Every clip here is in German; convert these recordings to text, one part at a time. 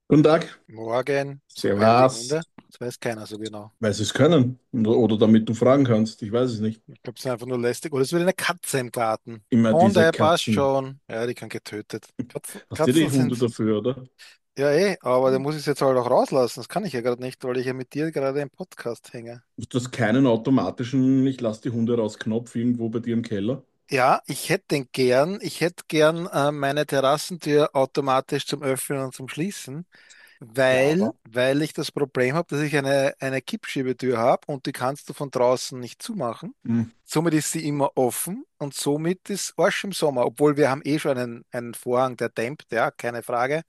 Guten Tag. Morgen, so heilen die Servus. Hunde. Das weiß keiner so genau. Weil sie es können. Oder damit du fragen kannst. Ich weiß es nicht. Ich glaube, es ist einfach nur lästig. Oder es wird eine Katze im Garten. Immer diese Hunde, passt Katzen. schon. Ja, die kann getötet. Hast du Katzen die Hunde sind, dafür, oder? ja aber der muss ich jetzt halt auch rauslassen. Das kann ich ja gerade nicht, weil ich ja mit dir gerade im Podcast hänge. Du hast keinen automatischen Ich lass die Hunde raus Knopf irgendwo bei dir im Keller? Ja, ich hätte den gern. Ich hätte gern meine Terrassentür automatisch zum Öffnen und zum Schließen. Ja, Weil ich das Problem habe, dass ich eine Kippschiebetür habe und die kannst du von draußen nicht zumachen. hm. Somit ist sie immer offen und somit ist Arsch im Sommer, obwohl wir haben eh schon einen Vorhang, der dämmt, ja, keine Frage.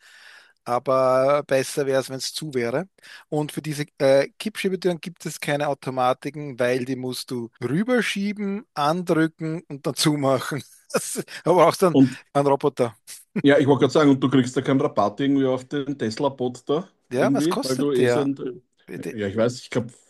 Aber besser wäre es, wenn es zu wäre. Und für diese Kippschiebetüren gibt es keine Automatiken, weil die musst du rüberschieben, andrücken und dann zumachen. Aber auch dann Und ein Roboter. ja, ich wollte gerade sagen, und du kriegst da keinen Rabatt irgendwie auf den Tesla-Bot da Ja, was irgendwie, weil kostet du eh so der? ein, Bitte, ja, ich weiß, ich glaube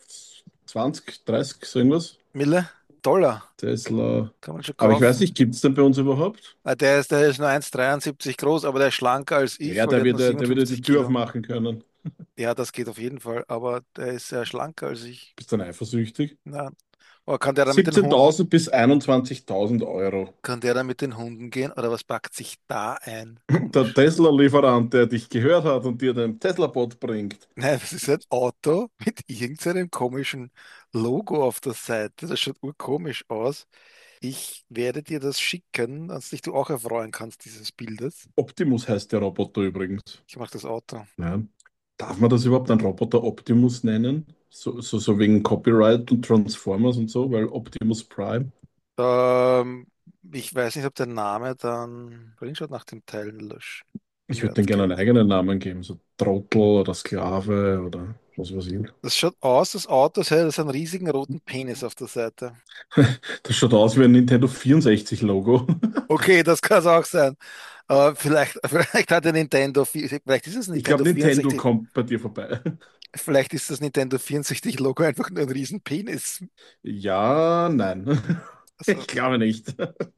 20, 30, so irgendwas. Mille? Dollar. Tesla. Kann man schon Aber ich weiß kaufen. nicht, gibt es den bei uns überhaupt? Der ist nur 1,73 groß, aber der ist schlanker als ich, Ja, weil der hat nur der wird ja die 57 Tür Kilo. aufmachen können. Ja, das geht auf jeden Fall, aber der ist sehr schlanker als ich. Bist dann eifersüchtig? Na, aber kann der da mit den Hunden, 17.000 bis 21.000 Euro. kann der da mit den Hunden gehen oder was packt sich da ein? Der Komisch. Tesla-Lieferant, der dich gehört hat und dir den Tesla-Bot bringt. Nein, das ist ein Auto mit irgendeinem komischen Logo auf der Seite. Das schaut urkomisch aus. Ich werde dir das schicken, dass dich du auch erfreuen kannst, dieses Bildes. Optimus heißt der Roboter übrigens. Ich mache das Auto. Ja. Darf man das überhaupt einen Roboter Optimus nennen? So wegen Copyright und Transformers und so, weil Optimus Prime. Ähm, Ich weiß nicht, ob der Name dann Screenshot nach dem Teilen löscht. Ich würde den gerne einen Schmerzgrenze. eigenen Namen geben, so Trottel oder Sklave oder was weiß ich. Das schaut aus, das Auto, als hätte es einen riesigen roten Penis auf der Seite. Das schaut aus wie ein Nintendo 64-Logo. Okay, das kann es auch sein. Vielleicht hat der Nintendo, vielleicht ist es Ich glaube, Nintendo Nintendo 64, kommt bei dir vorbei. vielleicht ist das Nintendo 64 Logo einfach nur ein riesen Penis. Ja, nein. Also, Ich glaube nicht.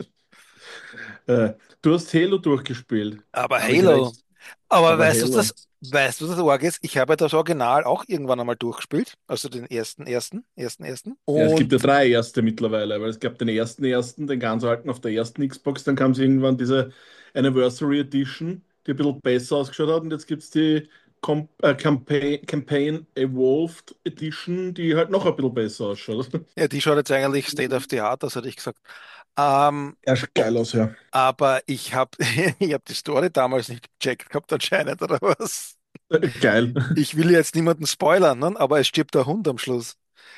Du hast Halo durchgespielt. aber Habe ich Halo. recht? Aber Aber Halo. weißt du, was das Org ist? Ich habe ja das Original auch irgendwann einmal durchgespielt, also den ersten. Ja, es gibt ja Und drei erste mittlerweile, weil es gab den ersten, den ganz alten auf der ersten Xbox, dann kam es irgendwann diese Anniversary Edition, die ein bisschen besser ausgeschaut hat, und jetzt gibt es die Campaign Evolved Edition, die halt noch ein bisschen besser ausschaut. ja, die schaut jetzt eigentlich State of the Art aus, hätte ich gesagt. Ähm, Ja, schaut geil aus, ja. aber ich habe ich hab die Story damals nicht gecheckt gehabt, anscheinend, oder was? Geil. Ich will jetzt niemanden spoilern, ne? Aber es stirbt der Hund am Schluss.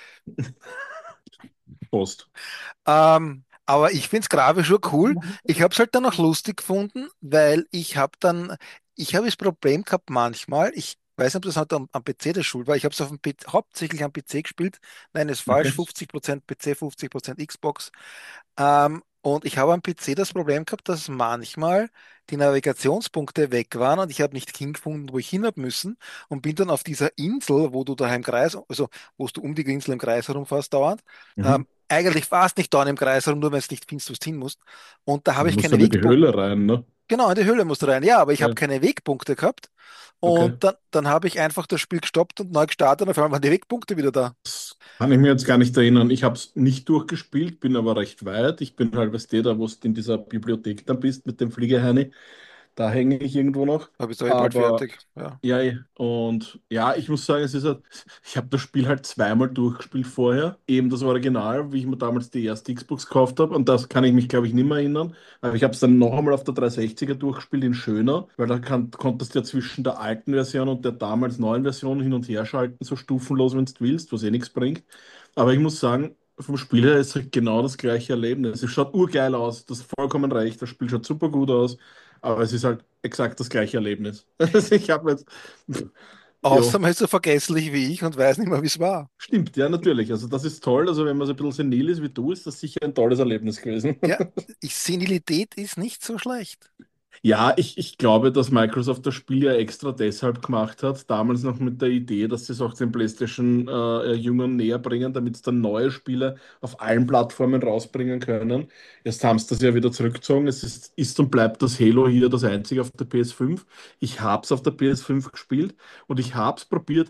Post. Aber ich finde es grafisch schon cool. Ich habe es halt dann auch lustig gefunden, weil ich habe das Problem gehabt manchmal, ich weiß nicht, ob das halt am PC der Schuld war, ich habe es hauptsächlich am PC gespielt. Nein, ist falsch, Okay. 50% PC, 50% Xbox. Und ich habe am PC das Problem gehabt, dass manchmal die Navigationspunkte weg waren und ich habe nicht hingefunden, wo ich hin habe müssen und bin dann auf dieser Insel, wo du da im Kreis, also wo du um die Insel im Kreis herumfährst dauernd, Mhm. eigentlich fast nicht dauernd im Kreis herum, nur wenn es nicht findest, wo du hin musst. Und da habe Du ich musst keine dann in die Wegpunkte. Höhle rein, ne? Genau, in die Höhle musst du rein. Ja, aber ich habe Ja, keine Wegpunkte gehabt. okay. Und dann habe ich einfach das Spiel gestoppt und neu gestartet und auf einmal waren die Wegpunkte wieder da. Kann ich mir jetzt gar nicht erinnern. Ich habe es nicht durchgespielt, bin aber recht weit. Ich bin halt, weißt du, da, wo du in dieser Bibliothek dann bist mit dem Fliegerheini. Da hänge ich irgendwo noch. Da bist du eh bald Aber fertig. Ja. ja, und ja, ich muss sagen, es ist halt, ich habe das Spiel halt zweimal durchgespielt vorher. Eben das Original, wie ich mir damals die erste Xbox gekauft habe. Und das kann ich mich, glaube ich, nicht mehr erinnern. Aber ich habe es dann noch einmal auf der 360er durchgespielt in schöner, weil da konntest du ja zwischen der alten Version und der damals neuen Version hin und her schalten, so stufenlos, wenn du willst, was eh nichts bringt. Aber ich muss sagen, vom Spiel her ist es halt genau das gleiche Erlebnis. Es schaut urgeil aus, das ist vollkommen recht, das Spiel schaut super gut aus. Aber es ist halt exakt das gleiche Erlebnis. Also ich habe jetzt, Außer ja, man ist so vergesslich wie ich und weiß nicht mehr, wie es war. stimmt, ja, natürlich. Also das ist toll. Also wenn man so ein bisschen senil ist wie du, ist das sicher ein tolles Erlebnis gewesen. Ja, Senilität ist nicht so schlecht. Ja, ich glaube, dass Microsoft das Spiel ja extra deshalb gemacht hat, damals noch mit der Idee, dass sie es auch den PlayStation-Jüngern näher bringen, damit sie dann neue Spiele auf allen Plattformen rausbringen können. Jetzt haben sie das ja wieder zurückgezogen. Es ist und bleibt das Halo hier das einzige auf der PS5. Ich habe es auf der PS5 gespielt und ich habe es probiert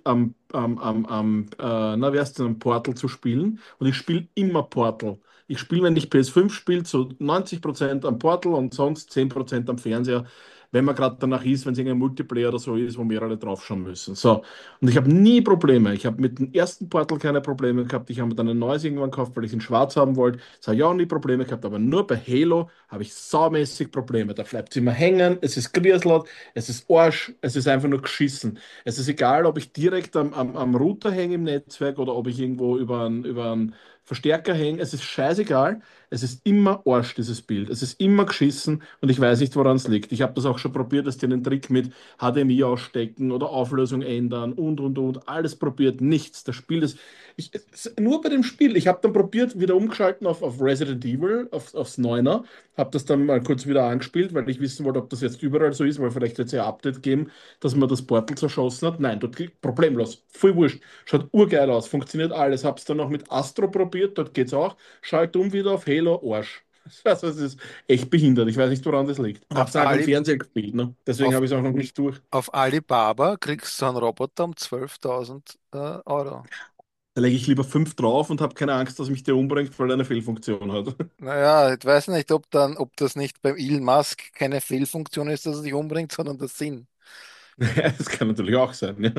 na, wie heißt denn, am Portal zu spielen und ich spiele immer Portal. Ich spiele, wenn ich PS5 spiele, zu 90% am Portal und sonst 10% am Fernseher, wenn man gerade danach ist, wenn es irgendein Multiplayer oder so ist, wo mehrere draufschauen müssen. So. Und ich habe nie Probleme. Ich habe mit dem ersten Portal keine Probleme gehabt. Ich habe mir dann ein neues irgendwann gekauft, weil ich es in schwarz haben wollte. Das habe ich auch nie Probleme gehabt. Aber nur bei Halo habe ich saumäßig Probleme. Da bleibt es immer hängen, es ist grieselt, es ist Arsch, es ist einfach nur geschissen. Es ist egal, ob ich direkt am Router hänge im Netzwerk oder ob ich irgendwo über einen Verstärker hängen, es ist scheißegal, es ist immer Arsch, dieses Bild. Es ist immer geschissen und ich weiß nicht, woran es liegt. Ich habe das auch schon probiert, dass die einen Trick mit HDMI ausstecken oder Auflösung ändern und. Alles probiert, nichts. Das Spiel ist. Nur bei dem Spiel. Ich habe dann probiert, wieder umgeschalten auf Resident Evil, aufs Neuner. Habe das dann mal kurz wieder angespielt, weil ich wissen wollte, ob das jetzt überall so ist, weil vielleicht wird es ja ein Update geben, dass man das Portal zerschossen hat. Nein, dort geht problemlos. Voll wurscht. Schaut urgeil aus, funktioniert alles. Hab's dann noch mit Astro probiert, dort geht's auch. Schalt um wieder auf Halo, Arsch. Also es ist echt behindert. Ich weiß nicht, woran das liegt. Hab's Auf dann halt am Ali, Fernseher gespielt, ne? Deswegen auf, habe ich es auch noch nicht durch. auf Alibaba kriegst du einen Roboter um 12.000 Euro. Da lege ich lieber 5 drauf und habe keine Angst, dass mich der umbringt, weil er eine Fehlfunktion hat. Naja, ich weiß nicht, ob das nicht beim Elon Musk keine Fehlfunktion ist, dass er sich umbringt, sondern der Sinn. Das kann natürlich auch sein, ja.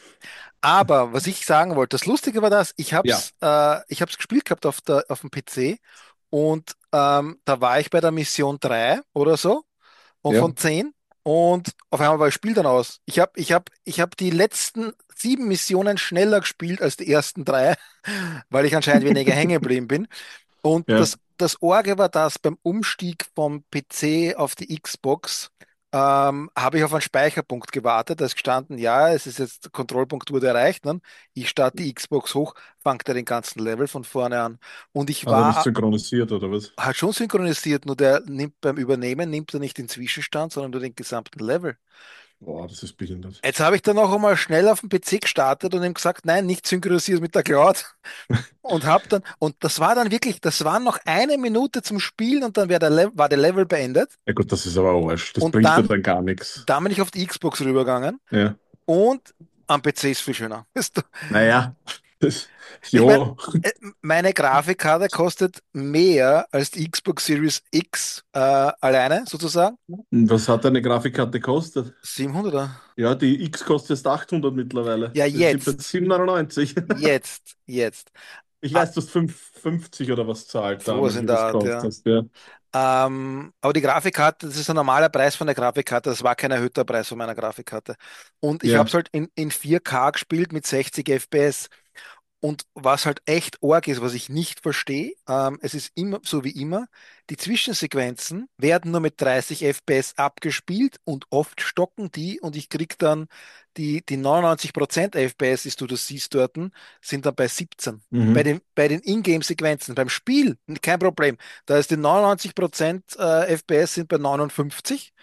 Aber was ich sagen wollte, das Lustige war das, Ja, ich hab's gespielt gehabt auf dem PC und da war ich bei der Mission 3 oder so und ja. von 10 und auf einmal war das Spiel dann aus. Ich hab die letzten 7 Missionen schneller gespielt als die ersten 3, weil ich anscheinend weniger hängen geblieben bin. Und Ja. das Orge war das beim Umstieg vom PC auf die Xbox, habe ich auf einen Speicherpunkt gewartet. Da ist gestanden, ja, es ist jetzt, der Kontrollpunkt wurde erreicht. Ne? Ich starte die Xbox hoch, fangt er den ganzen Level von vorne an. Und ich Hat er nicht war synchronisiert oder was? halt schon synchronisiert, nur der nimmt beim Übernehmen, nimmt er nicht den Zwischenstand, sondern nur den gesamten Level. Boah, das ist behindert. Jetzt habe ich dann noch einmal schnell auf dem PC gestartet und ihm gesagt, nein, nicht synchronisiert mit der Cloud. Und das war dann wirklich, das war noch eine Minute zum Spielen und dann war der Level beendet. Ja gut, das ist aber Arsch. Das Und bringt dir dann gar nichts. dann bin ich auf die Xbox rübergegangen Ja. und am PC ist viel schöner. Naja, das, Ich meine, jo. meine Grafikkarte kostet mehr als die Xbox Series X alleine sozusagen. Was hat deine Grafikkarte gekostet? 700er. Ja, die X kostet jetzt 800 mittlerweile. Ja, Wir sind bei jetzt, 799. jetzt. Ich Ah, weiß, du hast 5,50 oder was zahlt sowas damals, in wie der du es Art, gekauft ja. hast. Ja. Aber die Grafikkarte, das ist ein normaler Preis von der Grafikkarte, das war kein erhöhter Preis von meiner Grafikkarte. Und ich habe es Ja. halt in 4K gespielt mit 60 FPS. Und was halt echt arg ist, was ich nicht verstehe, es ist immer so wie immer, die Zwischensequenzen werden nur mit 30 FPS abgespielt und oft stocken die und ich krieg dann die 99% FPS, die du das siehst dort, sind dann bei 17. Mhm. Bei den Ingame-Sequenzen, beim Spiel, kein Problem. Da ist die 99% FPS sind bei 59,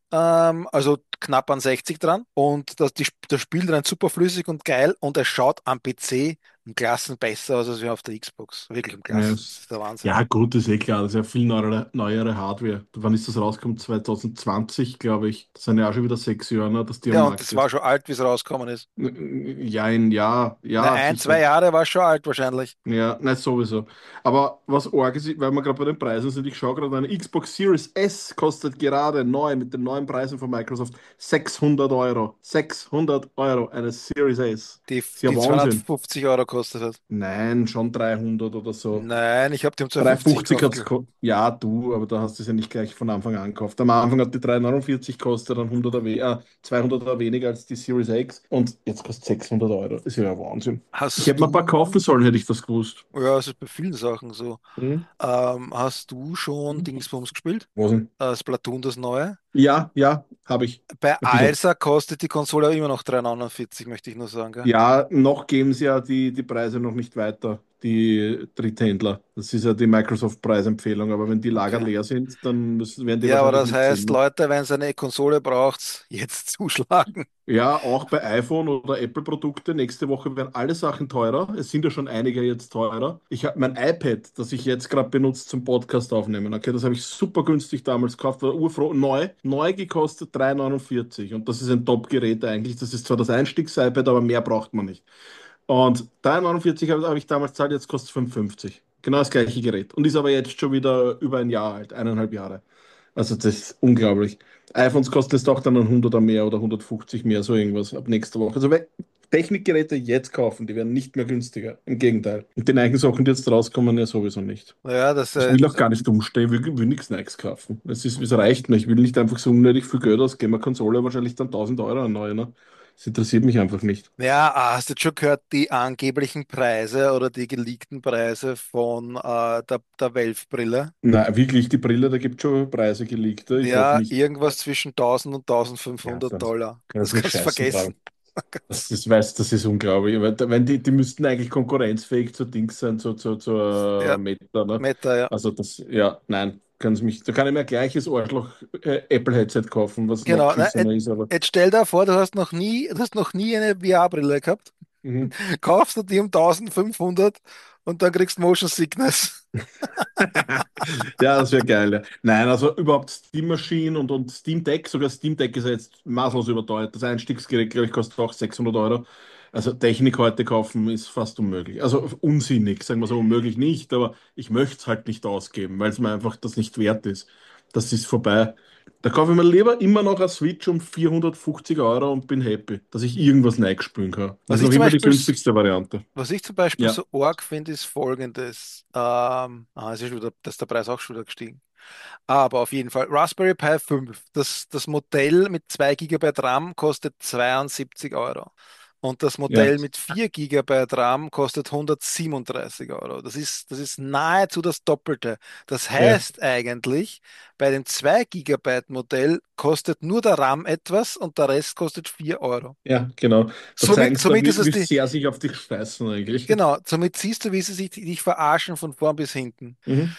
also knapp an 60 dran. Und das Spiel rennt super flüssig und geil und es schaut am PC um Klassen besser aus als wie auf der Xbox. Wirklich um Ja, Klassen. Das ist der Wahnsinn. ja, gut, ist eh klar. Das ist ja viel neuere Hardware. Wann ist das rausgekommen? 2020, glaube ich. Das sind ja auch schon wieder 6 Jahre, ne, dass die am Ja, und Markt das war ist. schon alt, wie es rausgekommen ist. Ja, Ne, ja, ein, sicher. 2 Jahre war es schon alt wahrscheinlich. Ja, nicht sowieso. Aber was arg ist, weil wir gerade bei den Preisen sind, ich schaue gerade, eine Xbox Series S kostet gerade neu mit den neuen Preisen von Microsoft 600 Euro. 600 Euro, eine Series S. Ist ja Die Wahnsinn. 250 Euro kostet hat. Nein, schon 300 oder so. Nein, ich habe die um 250 350 gekauft. hat es ja, du, aber da hast du es ja nicht gleich von Anfang an gekauft. Am Anfang hat die 349 gekostet, dann 200 weniger als die Series X und jetzt kostet 600 Euro. Das ist ja Wahnsinn. Ich Hast hätte mir ein paar du, kaufen sollen, hätte ich das gewusst. ja, es ist bei vielen Sachen so. Hm? Hast du schon Dingsbums gespielt? Was denn? Splatoon, das neue? Ja, ja, habe ich. Bei Ein bisschen. Alsa kostet die Konsole immer noch 3,49, möchte ich nur sagen, gell? Ja, noch geben sie ja die Preise noch nicht weiter. die Dritthändler. Das ist ja die Microsoft-Preisempfehlung. Aber wenn die Lager Okay. leer sind, dann werden die Ja, aber wahrscheinlich das nicht heißt, ziehen. Leute, wenn ihr eine Konsole braucht, jetzt zuschlagen. Ja, auch bei iPhone oder Apple-Produkte. Nächste Woche werden alle Sachen teurer. Es sind ja schon einige jetzt teurer. Ich habe mein iPad, das ich jetzt gerade benutze zum Podcast aufnehmen. Okay, das habe ich super günstig damals gekauft, war urfroh, neu gekostet 3,49. Und das ist ein Top-Gerät eigentlich. Das ist zwar das Einstiegs-iPad, aber mehr braucht man nicht. Und 3,49 habe ich damals gezahlt, jetzt kostet es 5,50. Genau das gleiche Gerät. Und ist aber jetzt schon wieder über ein Jahr alt, 1,5 Jahre. Also das ist unglaublich. iPhones kosten jetzt auch dann ein 100er mehr oder 150 mehr, so irgendwas ab nächster Woche. Also wenn Technikgeräte jetzt kaufen, die werden nicht mehr günstiger. Im Gegenteil. Und die neuen Sachen, die jetzt rauskommen, ja sowieso nicht. Ja, das, Ich will auch gar nicht umstehen, will nichts Neues kaufen. Es reicht mir. Ich will nicht einfach so unnötig viel Geld ausgeben. Eine Konsole wahrscheinlich dann 1.000 € an neu, ne? Das interessiert mich einfach nicht. ja, hast du jetzt schon gehört, die angeblichen Preise oder die geleakten Preise von der Valve-Brille? Na, wirklich, die Brille, da gibt es schon Preise geleakt. Ich hoffe Ja, nicht. irgendwas zwischen 1000 und Ja, 1500 das Dollar. kann Das ich mich kannst du scheißen vergessen. tragen. Das ist unglaublich. Wenn die müssten eigentlich konkurrenzfähig zu Dings sein, zur Ja, Meta, ne? Meta, ja. Also das, ja, nein, da kann ich mir ein gleiches Arschloch Apple-Headset kaufen, was noch Genau. Ne, beschissener ist, aber jetzt stell dir vor, du hast noch nie eine VR-Brille gehabt. mhm. Kaufst du die um 1500 und dann kriegst du Motion Sickness. Ja, das wäre geil. Ja. Nein, also überhaupt Steam Machine und Steam Deck, sogar Steam Deck ist ja jetzt maßlos überteuert. Das Einstiegsgerät, glaube ich, kostet auch 600 €. Also Technik heute kaufen ist fast unmöglich. Also unsinnig, sagen wir so, unmöglich nicht, aber ich möchte es halt nicht ausgeben, weil es mir einfach das nicht wert ist. Das ist vorbei. Da kaufe ich mir lieber immer noch eine Switch um 450 € und bin happy, dass ich irgendwas spielen kann. Das Was ist ich noch zum immer die Beispiel günstigste Variante. Was ich zum Beispiel Ja, so arg finde, ist Folgendes. Es ist schon wieder, dass der Preis auch schon wieder gestiegen. Aber auf jeden Fall, Raspberry Pi 5, das Modell mit 2 Gigabyte RAM kostet 72 Euro. Und das ja, Modell mit 4 Gigabyte RAM kostet 137 Euro. Das ist nahezu das Doppelte. Das ja, heißt eigentlich, bei dem 2 Gigabyte Modell kostet nur der RAM etwas und der Rest kostet 4 Euro. ja, genau. Da zeigen sie dann, Somit ist es wie die, sehr sich auf dich scheißen eigentlich. Genau, somit siehst du, wie sie sich dich verarschen von vorn bis hinten. Mhm.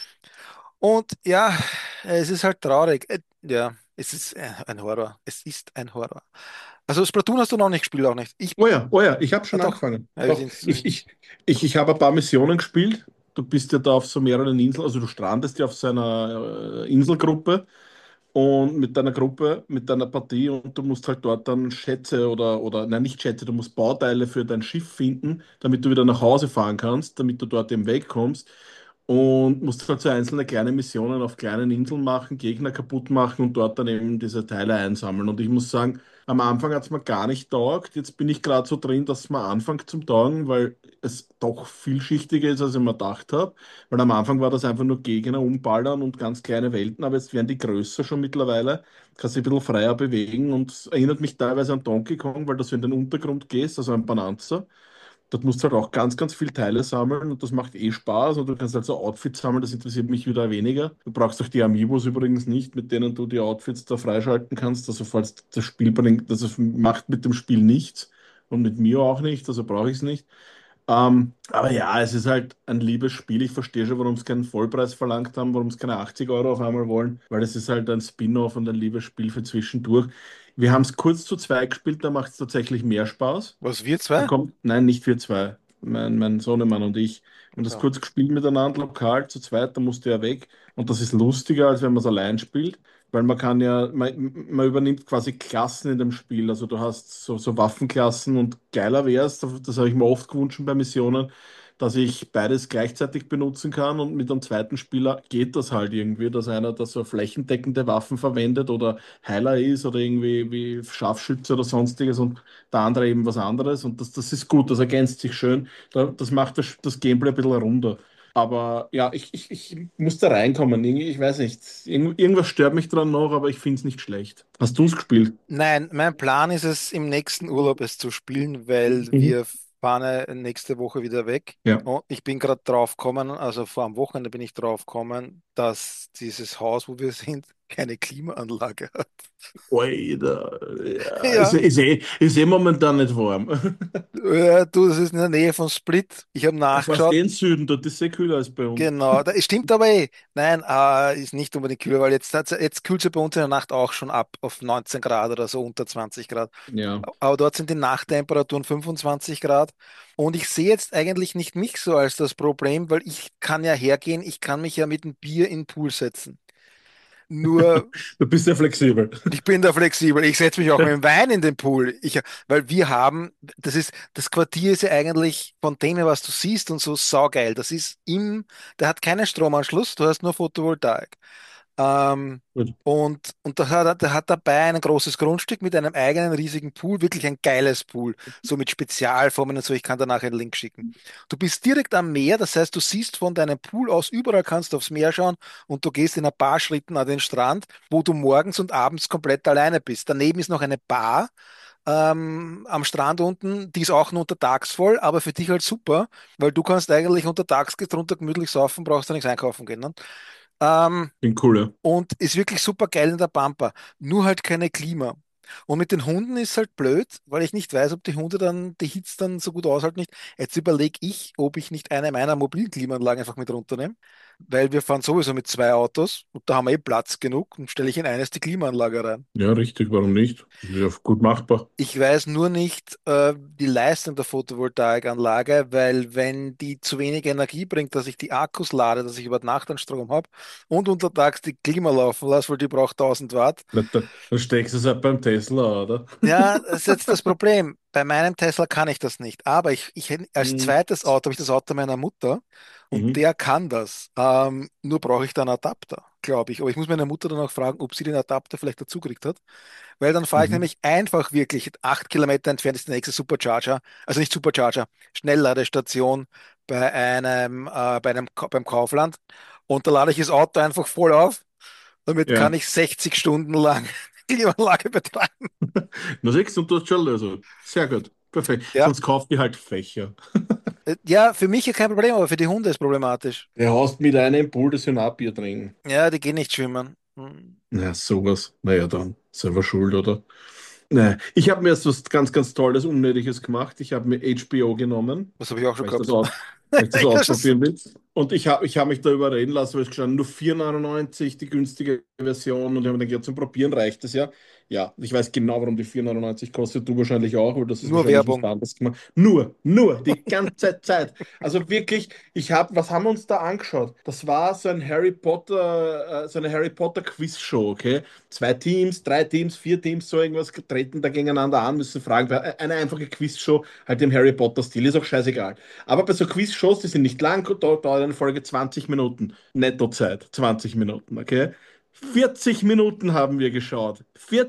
Und ja, es ist halt traurig. Ja, es ist ein Horror. Es ist ein Horror. Also Splatoon hast du noch nicht gespielt, auch nicht. Oh ja, ich habe Ah schon doch. angefangen. Ja, wir Doch, sind, ich habe ein paar Missionen gespielt. Du bist ja da auf so mehreren Inseln, also du strandest ja auf so einer Inselgruppe und mit deiner Gruppe, mit deiner Partie und du musst halt dort dann Schätze nein, nicht Schätze, du musst Bauteile für dein Schiff finden, damit du wieder nach Hause fahren kannst, damit du dort eben wegkommst. Und musst halt so einzelne kleine Missionen auf kleinen Inseln machen, Gegner kaputt machen und dort dann eben diese Teile einsammeln. Und ich muss sagen, am Anfang hat es mir gar nicht taugt. Jetzt bin ich gerade so drin, dass es mir anfängt zum Taugen, weil es doch vielschichtiger ist, als ich mir gedacht habe. Weil am Anfang war das einfach nur Gegner umballern und ganz kleine Welten, aber jetzt werden die größer schon mittlerweile. Kannst dich ein bisschen freier bewegen und es erinnert mich teilweise an Donkey Kong, weil du so in den Untergrund gehst, also ein Bonanza. Dort musst du halt auch ganz viele Teile sammeln und das macht eh Spaß. Und du kannst halt so Outfits sammeln, das interessiert mich wieder weniger. Du brauchst auch die Amiibos übrigens nicht, mit denen du die Outfits da freischalten kannst. Also falls das Spiel bringt, das macht mit dem Spiel nichts und mit mir auch nicht, also brauche ich es nicht. Aber ja, es ist halt ein liebes Spiel. Ich verstehe schon, warum sie keinen Vollpreis verlangt haben, warum sie keine 80 € auf einmal wollen, weil es ist halt ein Spin-off und ein liebes Spiel für zwischendurch. Wir haben es kurz zu zweit gespielt, da macht es tatsächlich mehr Spaß. was wir Da zwei? kommt, nein, nicht wir zwei. Mein Sohnemann und ich. Wir haben das Also, kurz gespielt miteinander, lokal, zu zweit, da musste er weg. Und das ist lustiger, als wenn man es allein spielt, weil man kann ja, man übernimmt quasi Klassen in dem Spiel. Also du hast so Waffenklassen und geiler wäre es, das habe ich mir oft gewünscht bei Missionen, dass ich beides gleichzeitig benutzen kann und mit einem zweiten Spieler geht das halt irgendwie, dass einer da so flächendeckende Waffen verwendet oder Heiler ist oder irgendwie wie Scharfschütze oder sonstiges und der andere eben was anderes. Und das ist gut, das ergänzt sich schön. Das macht das Gameplay ein bisschen runder. Aber ja, ich muss da reinkommen. Ich weiß nicht. Irgendwas stört mich dran noch, aber ich finde es nicht schlecht. Hast du es gespielt? nein, mein Plan ist es, im nächsten Urlaub es zu spielen, weil Mhm. wir fahren nächste Woche wieder weg. Ja. Und ich bin gerade drauf gekommen, also vor am Wochenende bin ich drauf gekommen, dass dieses Haus, wo wir sind, keine Klimaanlage hat. Alter, ja, Ja, ist eh momentan nicht warm. du, das ist in der Nähe von Split. Ich habe Fast nachgeschaut. den Süden, dort ist es eh kühler als bei uns. Genau, es stimmt aber eh. Nein, ist nicht unbedingt kühler, weil jetzt kühlt es ja bei uns in der Nacht auch schon ab auf 19 Grad oder so, unter 20 Grad. Ja, Aber dort sind die Nachttemperaturen 25 Grad. Und ich sehe jetzt eigentlich nicht mich so als das Problem, weil ich kann ja hergehen, ich kann mich ja mit einem Bier in den Pool setzen. Nur du bist ja flexibel. ich bin da flexibel. Ich setze mich auch mit dem Wein in den Pool. Weil wir haben, das Quartier ist ja eigentlich von dem her, was du siehst und so saugeil. Der hat keinen Stromanschluss, du hast nur Photovoltaik. Ähm, Gut. und der hat dabei ein großes Grundstück mit einem eigenen riesigen Pool, wirklich ein geiles Pool, so mit Spezialformen und so. Ich kann da nachher einen Link schicken. Du bist direkt am Meer, das heißt, du siehst von deinem Pool aus, überall kannst du aufs Meer schauen und du gehst in ein paar Schritten an den Strand, wo du morgens und abends komplett alleine bist. Daneben ist noch eine Bar. Am Strand unten, die ist auch nur untertags voll, aber für dich halt super, weil du kannst eigentlich untertags drunter gemütlich saufen, brauchst du nichts einkaufen gehen. Ne? Ähm, Bin cool, ja. und ist wirklich super geil in der Pampa. Nur halt keine Klima. Und mit den Hunden ist halt blöd, weil ich nicht weiß, ob die Hunde dann die Hitze dann so gut aushalten nicht. Jetzt überlege ich, ob ich nicht eine meiner mobilen Klimaanlagen einfach mit runternehme, weil wir fahren sowieso mit zwei Autos und da haben wir eh Platz genug und stelle ich in eines die Klimaanlage rein. Ja, richtig, warum nicht? Ist ja gut machbar. Ich weiß nur nicht die Leistung der Photovoltaikanlage, weil wenn die zu wenig Energie bringt, dass ich die Akkus lade, dass ich über Nacht einen Strom habe und untertags die Klima laufen lasse, weil die braucht 1000 Watt. Dann steckst du es halt beim Tesla, oder? Ja, das ist jetzt das Problem. Bei meinem Tesla kann ich das nicht. Aber als Mhm. zweites Auto habe ich das Auto meiner Mutter und Mhm. der kann das. Nur brauche ich dann einen Adapter, glaube ich. Aber ich muss meine Mutter dann auch fragen, ob sie den Adapter vielleicht dazu gekriegt hat. Weil dann fahre ich Mhm. nämlich einfach wirklich 8 Kilometer entfernt ist der nächste Supercharger, also nicht Supercharger, Schnellladestation beim Kaufland. Und da lade ich das Auto einfach voll auf. Damit kann Ja. ich 60 Stunden lang Klimaanlage betreiben. Na siehst du, und du hast schon eine Lösung. Sehr gut. Perfekt. Ja, Sonst kauft die halt Fächer. ja, für mich ja kein Problem, aber für die Hunde ist problematisch. Der hast mit einem Pool das Bier trinken. Ja, die gehen nicht schwimmen. Hm. Na, sowas. Naja, dann. Selber schuld, oder? Nein, ich habe mir jetzt was ganz, ganz Tolles, Unnötiges gemacht. Ich habe mir HBO genommen, Das habe ich auch schon weil ich das, gehabt. weil ich das Ja, das- ausprobieren will. Und ich hab mich da überreden lassen, weil es gestanden, nur 4,99 die günstige Version. Und ich habe mir gedacht, zum Probieren reicht es ja. Ja, ich weiß genau, warum die 4,99 kostet. Du wahrscheinlich auch, weil das ist Nur wahrscheinlich Werbung. was anderes gemacht. Nur, die ganze Zeit. Also wirklich, was haben wir uns da angeschaut? Das war so ein so eine Harry Potter Quizshow, okay? Zwei Teams, drei Teams, vier Teams, so irgendwas treten da gegeneinander an, müssen fragen. Eine einfache Quizshow, halt im Harry Potter-Stil, ist auch scheißegal. Aber bei so Quiz-Shows, die sind nicht lang, dauert eine Folge 20 Minuten. Nettozeit, 20 Minuten, okay? 40 Minuten haben wir geschaut.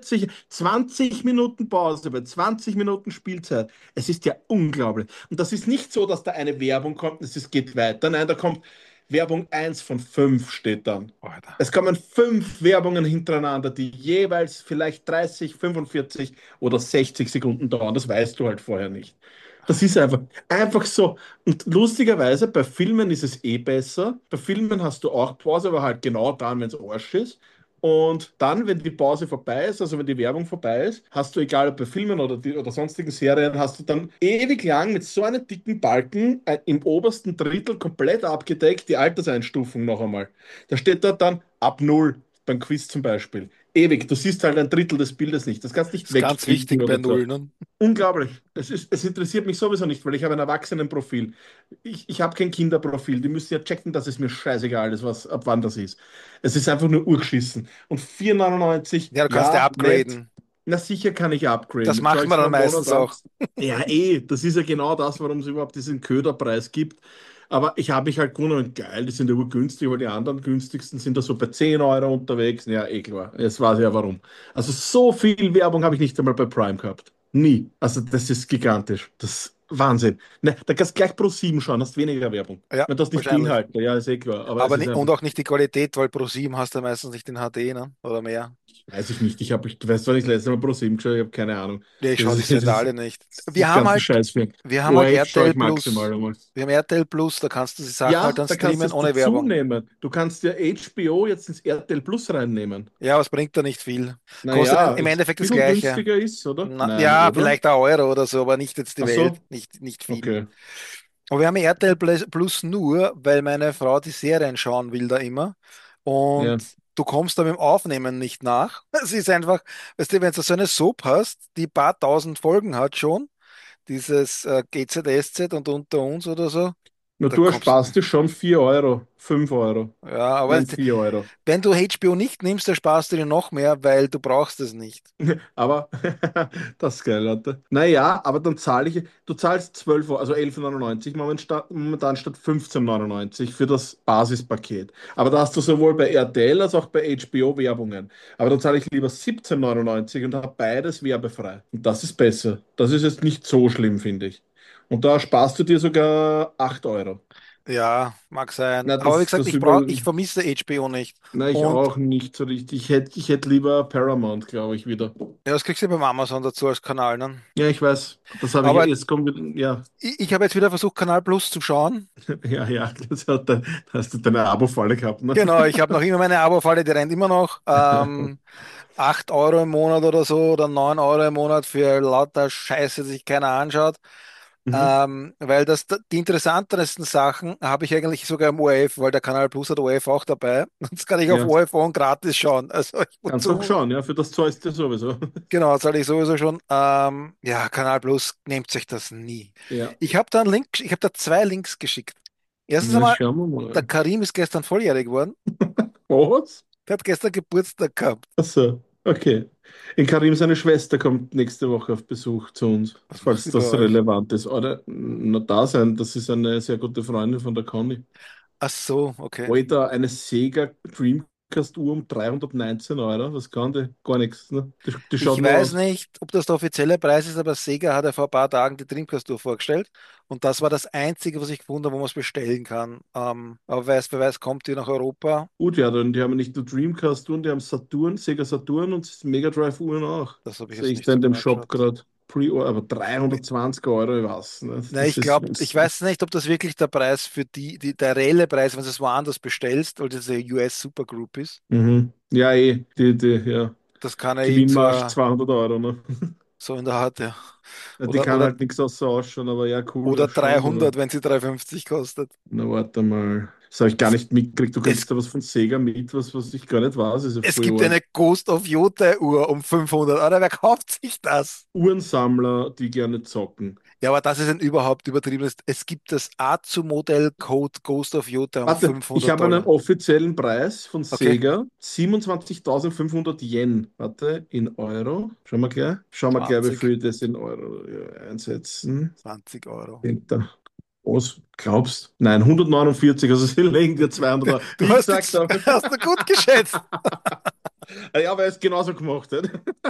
20 Minuten Pause bei 20 Minuten Spielzeit. Es ist ja unglaublich. Und das ist nicht so, dass da eine Werbung kommt und es geht weiter. Nein, da kommt Werbung 1 von 5 steht dann. Alter. Es kommen 5 Werbungen hintereinander, die jeweils vielleicht 30, 45 oder 60 Sekunden dauern. Das weißt du halt vorher nicht. Das ist einfach so. Und lustigerweise, bei Filmen ist es eh besser. Bei Filmen hast du auch Pause, aber halt genau dann, wenn es Arsch ist. Und dann, wenn die Pause vorbei ist, also wenn die Werbung vorbei ist, hast du, egal ob bei Filmen oder sonstigen Serien, hast du dann ewig lang mit so einem dicken Balken im obersten Drittel komplett abgedeckt die Alterseinstufung noch einmal. Da steht dort dann ab 0 beim Quiz zum Beispiel. Ewig, du siehst halt ein Drittel des Bildes nicht. Das kannst du nicht Ist ganz wegklicken wichtig bei oder so. Null, ne? Unglaublich. Es interessiert mich sowieso nicht, weil ich habe ein Erwachsenenprofil. Ich habe kein Kinderprofil. Die müssen ja checken, dass es mir scheißegal ist, ab wann das ist. Es ist einfach nur urgeschissen. Und 4,99, Ja, du kannst ja ja, nett. upgraden. Na sicher kann ich upgraden. Das Jetzt schaue machen ich wir es mir dann am Monat meistens an. auch. Ja, das ist ja genau das, warum es überhaupt diesen Köderpreis gibt. Aber ich habe mich halt gewundert, und geil, die sind ja urgünstig, weil die anderen günstigsten sind da so bei 10 Euro unterwegs. Ja, eh klar. Jetzt weiß ich ja warum. Also so viel Werbung habe ich nicht einmal bei Prime gehabt. Nie. Also das ist gigantisch. Wahnsinn. Ne, da kannst du gleich pro 7 schauen, hast weniger Werbung. Ja, Man, das nicht die wahrscheinlich. Inhalte, ja, ist eh klar. Aber es Aber ist und einfach, auch nicht die Qualität, weil Pro 7 hast du meistens nicht in HD, ne? Oder mehr. weiß ich nicht. Du weißt, wann ich das letzte Mal pro 7 geschaut habe, ich habe keine Ahnung. Ja, ich Das schaue die ist, Sender das alle nicht. ist das ganze Scheiß für Wir haben halt ORF schaue RTL ich maximal Plus. einmal. Wir haben RTL Plus, da kannst du die Sachen halt Ja, dann da kannst du streamen es ohne dazu Werbung. nehmen. Du kannst ja HBO jetzt ins RTL Plus reinnehmen. Ja, aber es bringt da nicht viel. Kostet Naja, im ist ein Endeffekt das bisschen Gleiche. günstiger ist, oder? Na, Nein, ja, oder? vielleicht ein Euro oder so, aber nicht jetzt die Ach Welt, so, nicht viel. okay. Aber wir haben RTL Plus nur, weil meine Frau die Serien schauen will da immer. Und Ja. du kommst da mit dem Aufnehmen nicht nach. Es ist einfach, weißt du, wenn du so eine Soap hast, die paar tausend Folgen hat schon, dieses GZSZ und Unter uns oder so, Na, da du kommst, ersparst dir schon 4 Euro, 5 Euro. ja, aber Nein, 4 Euro. wenn du HBO nicht nimmst, dann sparst du dir noch mehr, weil du brauchst es nicht. Aber das ist geil, Leute. Naja, aber dann zahle ich, du zahlst 12 Euro, also 11,99 momentan statt 15,99 für das Basispaket. Aber da hast du sowohl bei RTL als auch bei HBO Werbungen. Aber dann zahle ich lieber 17,99 und habe beides werbefrei. Und das ist besser. Das ist jetzt nicht so schlimm, finde ich. Und da sparst du dir sogar 8 Euro. Ja, mag sein. Na, Aber wie gesagt, das über. ich vermisse HBO nicht. Na, ich Und auch nicht so richtig. Ich hätte lieber Paramount, glaube ich, wieder. ja, das kriegst du beim Amazon dazu als Kanal, ne? Ja, ich weiß. Das habe ich. Aber Jetzt kommt wieder. Ja, ich habe jetzt wieder versucht, Kanal Plus zu schauen. ja, ja. Da hast du deine Abo-Falle gehabt, ne? Genau, ich habe noch immer meine Abo-Falle, die rennt immer noch. 8 Euro im Monat oder so oder 9 Euro im Monat für lauter Scheiße, die sich keiner anschaut. Mhm. Weil die interessantesten Sachen habe ich eigentlich sogar im ORF, weil der Kanal Plus hat ORF auch dabei. Das kann ich auf Ja, ORF on gratis schauen. Also kannst auch wozu? schauen, ja. Für das zahlst du sowieso. Genau, das hatte ich sowieso schon. Ja, Kanal Plus nehmt sich das nie. Ja. Ich habe da einen Link, ich habe da zwei Links geschickt. Erstens Na, einmal, schauen wir der mal. Karim ist gestern volljährig geworden. Was? Der hat gestern Geburtstag gehabt. Achso, okay. In Karim, seine Schwester kommt nächste Woche auf Besuch zu uns, Was macht falls die bei das euch? relevant ist. Oder na da sein, das ist eine sehr gute Freundin von der Conny. Ach so, okay. Alter, eine Sega Dreamcast-Uhr um 319 Euro. Was kann die? Gar nichts. Ne? Die Ich schaut nur weiß aus. nicht, ob das der offizielle Preis ist, aber Sega hat ja vor ein paar Tagen die Dreamcast-Tour vorgestellt. Und das war das Einzige, was ich gefunden habe, wo man es bestellen kann. Aber wer weiß, kommt die nach Europa? Gut, ja, dann die haben nicht nur Dreamcast-Uhren, die haben Saturn, Sega Saturn und Mega Drive-Uhren auch. Das habe ich Sehe jetzt ich nicht da so in dem genau Shop geschaut. gerade. Aber 320 Euro, ich weiß. Ne? Na, Das ich ist. glaube, ich weiß nicht, ob das wirklich der Preis für der reelle Preis, wenn du es woanders bestellst, weil das eine US Supergroup ist. Mhm. Ja, eh, ja. Das kann ja eh Gewinnmarge zwar 200 Euro, ne? so in der Art, ja. Ja, die Oder, kann oder, halt nichts außer ausschauen, aber ja, cool oder wäre schon. 300, wenn sie 350 kostet. Na, warte mal. Das habe ich gar Es, nicht mitgekriegt. Du es, kriegst da was von Sega mit, was ich gar nicht weiß. Ist ja es voll gibt arg. eine Ghost of Yota Uhr um 500 Euro. Wer kauft sich das? Uhrensammler, die gerne zocken. Ja, aber das ist ein überhaupt übertriebenes. Es gibt das Azu-Modell Code Ghost of Yota um Warte, ich 500 habe einen Dollar. offiziellen Preis von Okay, Sega. 27.500 Yen. Warte, in Euro. Schauen wir gleich, wie 20, viel das in Euro einsetzen. 20 Euro. Denkt er. Was glaubst? Nein, 149, also sie legen dir 200 Euro. Du Wie hast gesagt, jetzt, aber, hast du gut geschätzt. ja, aber er ist genauso gemacht. Hat.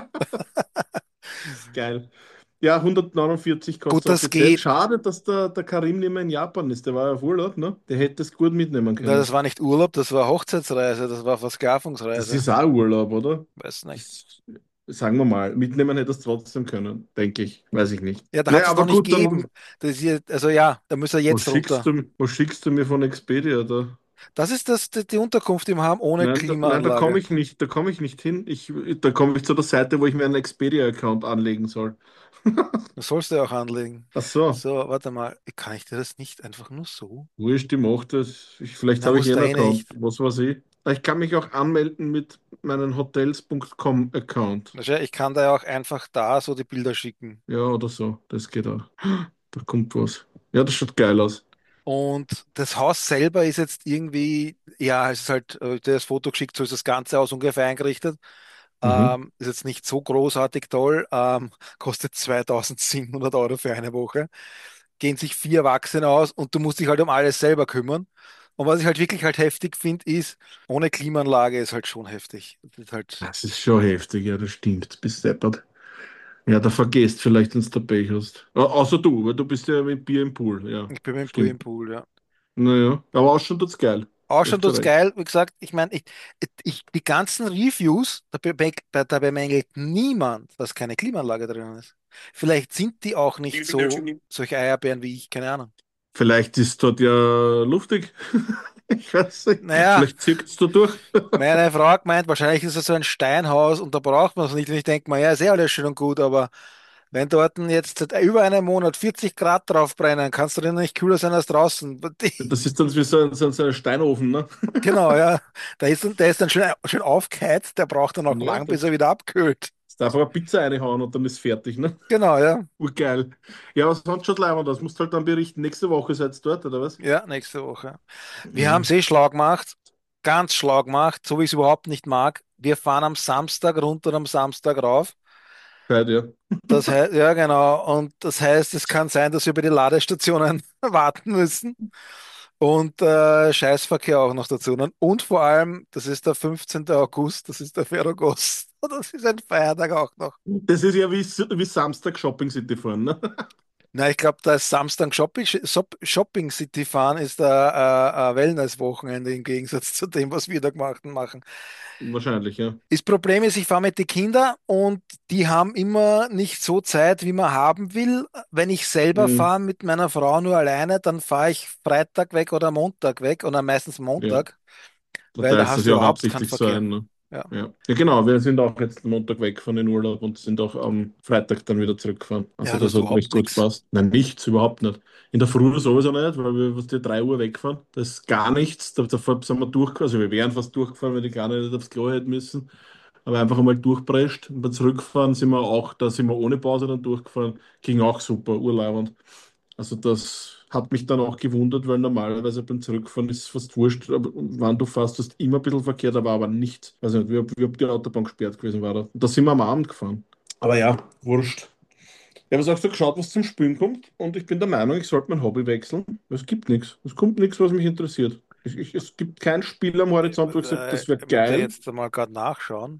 Geil. Ja, 149 Gut, kostet das offiziell. geht. Schade, dass der Karim nicht mehr in Japan ist. Der war ja auf Urlaub, ne? Der hätte es gut mitnehmen Na, das können. war nicht Urlaub, das war Hochzeitsreise, das war Das Versklavungsreise. ist auch Urlaub, oder? Weiß nicht. Das, sagen wir mal, mitnehmen hätte es trotzdem können, denke ich. Weiß ich nicht. Ja, da hat Naja, es noch aber nicht gut, gegeben. dann Das ist hier, also ja, da muss er jetzt runter. was schickst du mir von Expedia da? Das ist die Unterkunft, die wir haben, ohne Nein, da komme Klimaanlage. ich nicht, da komme ich nicht hin. Da komme ich zu der Seite, wo ich mir einen Expedia-Account anlegen soll. Das sollst du ja auch anlegen. Ach so, So, warte mal. Kann ich dir das nicht einfach nur so? wurscht, die macht das. Vielleicht Na, habe ich musst einen du eh Account, nicht. was weiß ich. Ich kann mich auch anmelden mit meinem Hotels.com-Account. Ich kann da ja auch einfach da so die Bilder schicken. Ja, oder so, das geht auch. Da kommt was. Ja, das schaut geil aus. Und das Haus selber ist jetzt irgendwie, ja, es ist halt, dir das Foto geschickt, so ist das ganze Haus ungefähr eingerichtet. Mhm. Ist jetzt nicht so großartig toll, kostet 2700 Euro für eine Woche. Gehen sich vier Erwachsene aus und du musst dich halt um alles selber kümmern. Und was ich halt wirklich halt heftig finde, ist, ohne Klimaanlage ist halt schon heftig. Das ist halt, Das ist schon heftig, ja, das stimmt. Bis deppert. Ja, da vergisst vielleicht, wenn du Pech hast. Außer du, weil du bist ja mit Bier im Pool. Ja, Ich bin mit dem Pool im stimmt. Pool, ja. Naja, aber auch schon tut's geil. Auch Du schon hast schon tut's recht. geil. Wie gesagt, ich meine, die ganzen Reviews, da bemängelt niemand, dass keine Klimaanlage drin ist. Vielleicht sind die auch nicht so solche Eierbären wie ich, keine Ahnung. Vielleicht ist dort ja luftig. Ich weiß nicht. Naja, Vielleicht zirkt's da durch. meine Frau meint, wahrscheinlich ist es so ein Steinhaus und da braucht man es nicht. Und ich denke mir, ja, ist eh alles schön und gut, aber wenn dort jetzt seit über einem Monat 40 Grad drauf brennen, kannst du denn nicht kühler sein als draußen? Das ist dann wie so ein Steinofen, ne? Genau, ja. Der ist dann schön aufgeheizt, der braucht dann auch Ja, lang, da bis er wieder abkühlt. ist einfach eine Pizza reinhauen und dann ist fertig, ne? Genau, ja. Urgeil. Ja, was sonst schon leibend das? Musst halt dann berichten. Nächste Woche seid ihr dort, oder was? Ja, nächste Woche. Wir haben Mhm. es eh schlau gemacht, ganz schlau gemacht, so wie ich es überhaupt nicht mag. Wir fahren am Samstag runter und am Samstag rauf. Zeit, ja. Das heißt, ja, genau. Und das heißt, es kann sein, dass wir bei den Ladestationen warten müssen. Und Scheißverkehr auch noch dazu. Und vor allem, das ist der 15. August, das ist der Ferragost. Das ist ein Feiertag auch noch. Das ist ja wie Samstag Shopping City fahren, ne? Na, ich glaube, das Samstag Shopping City fahren ist ein Wellness-Wochenende im Gegensatz zu dem, was wir da gemacht machen. Wahrscheinlich, ja. Das Problem ist, ich fahre mit den Kindern und die haben immer nicht so Zeit, wie man haben will. Wenn ich selber Mhm. fahre mit meiner Frau nur alleine, dann fahre ich Freitag weg oder Montag weg oder meistens Ja. Montag, Da weil da ist es hast du ja auch überhaupt keinen absichtlich so Verkehr. ein, ne? Ja, Ja. Ja, genau. Wir sind auch jetzt Montag weg von den Urlaub und sind auch am Freitag dann wieder zurückgefahren. ja, Also du das hast hat recht überhaupt gut nichts. gepasst. Nein, nichts, überhaupt nicht. In der Früh sowieso nicht, weil wir was die 3 Uhr wegfahren. Das ist gar nichts. Da sind wir durchgefahren. Also wir wären fast durchgefahren, wenn die Kleine nicht aufs Klo hätten müssen. Aber einfach einmal durchprescht. Und beim Zurückfahren sind wir auch, da sind wir ohne Pause dann durchgefahren. Ging auch super, urleibend. Also das hat mich dann auch gewundert, weil normalerweise beim Zurückfahren ist es fast wurscht, wann du fährst, du hast immer ein bisschen Verkehr, da war aber nichts. Also nicht, wie ob die Autobahn gesperrt gewesen war. Da. Da sind wir am Abend gefahren. Aber ja, wurscht. Ich habe jetzt auch so geschaut, was zum Spielen kommt und ich bin der Meinung, ich sollte mein Hobby wechseln. Es gibt nichts. Es kommt nichts, was mich interessiert. Es gibt kein Spiel am Horizont, wo ich sage, das wäre Ich muss geil. jetzt mal gerade nachschauen.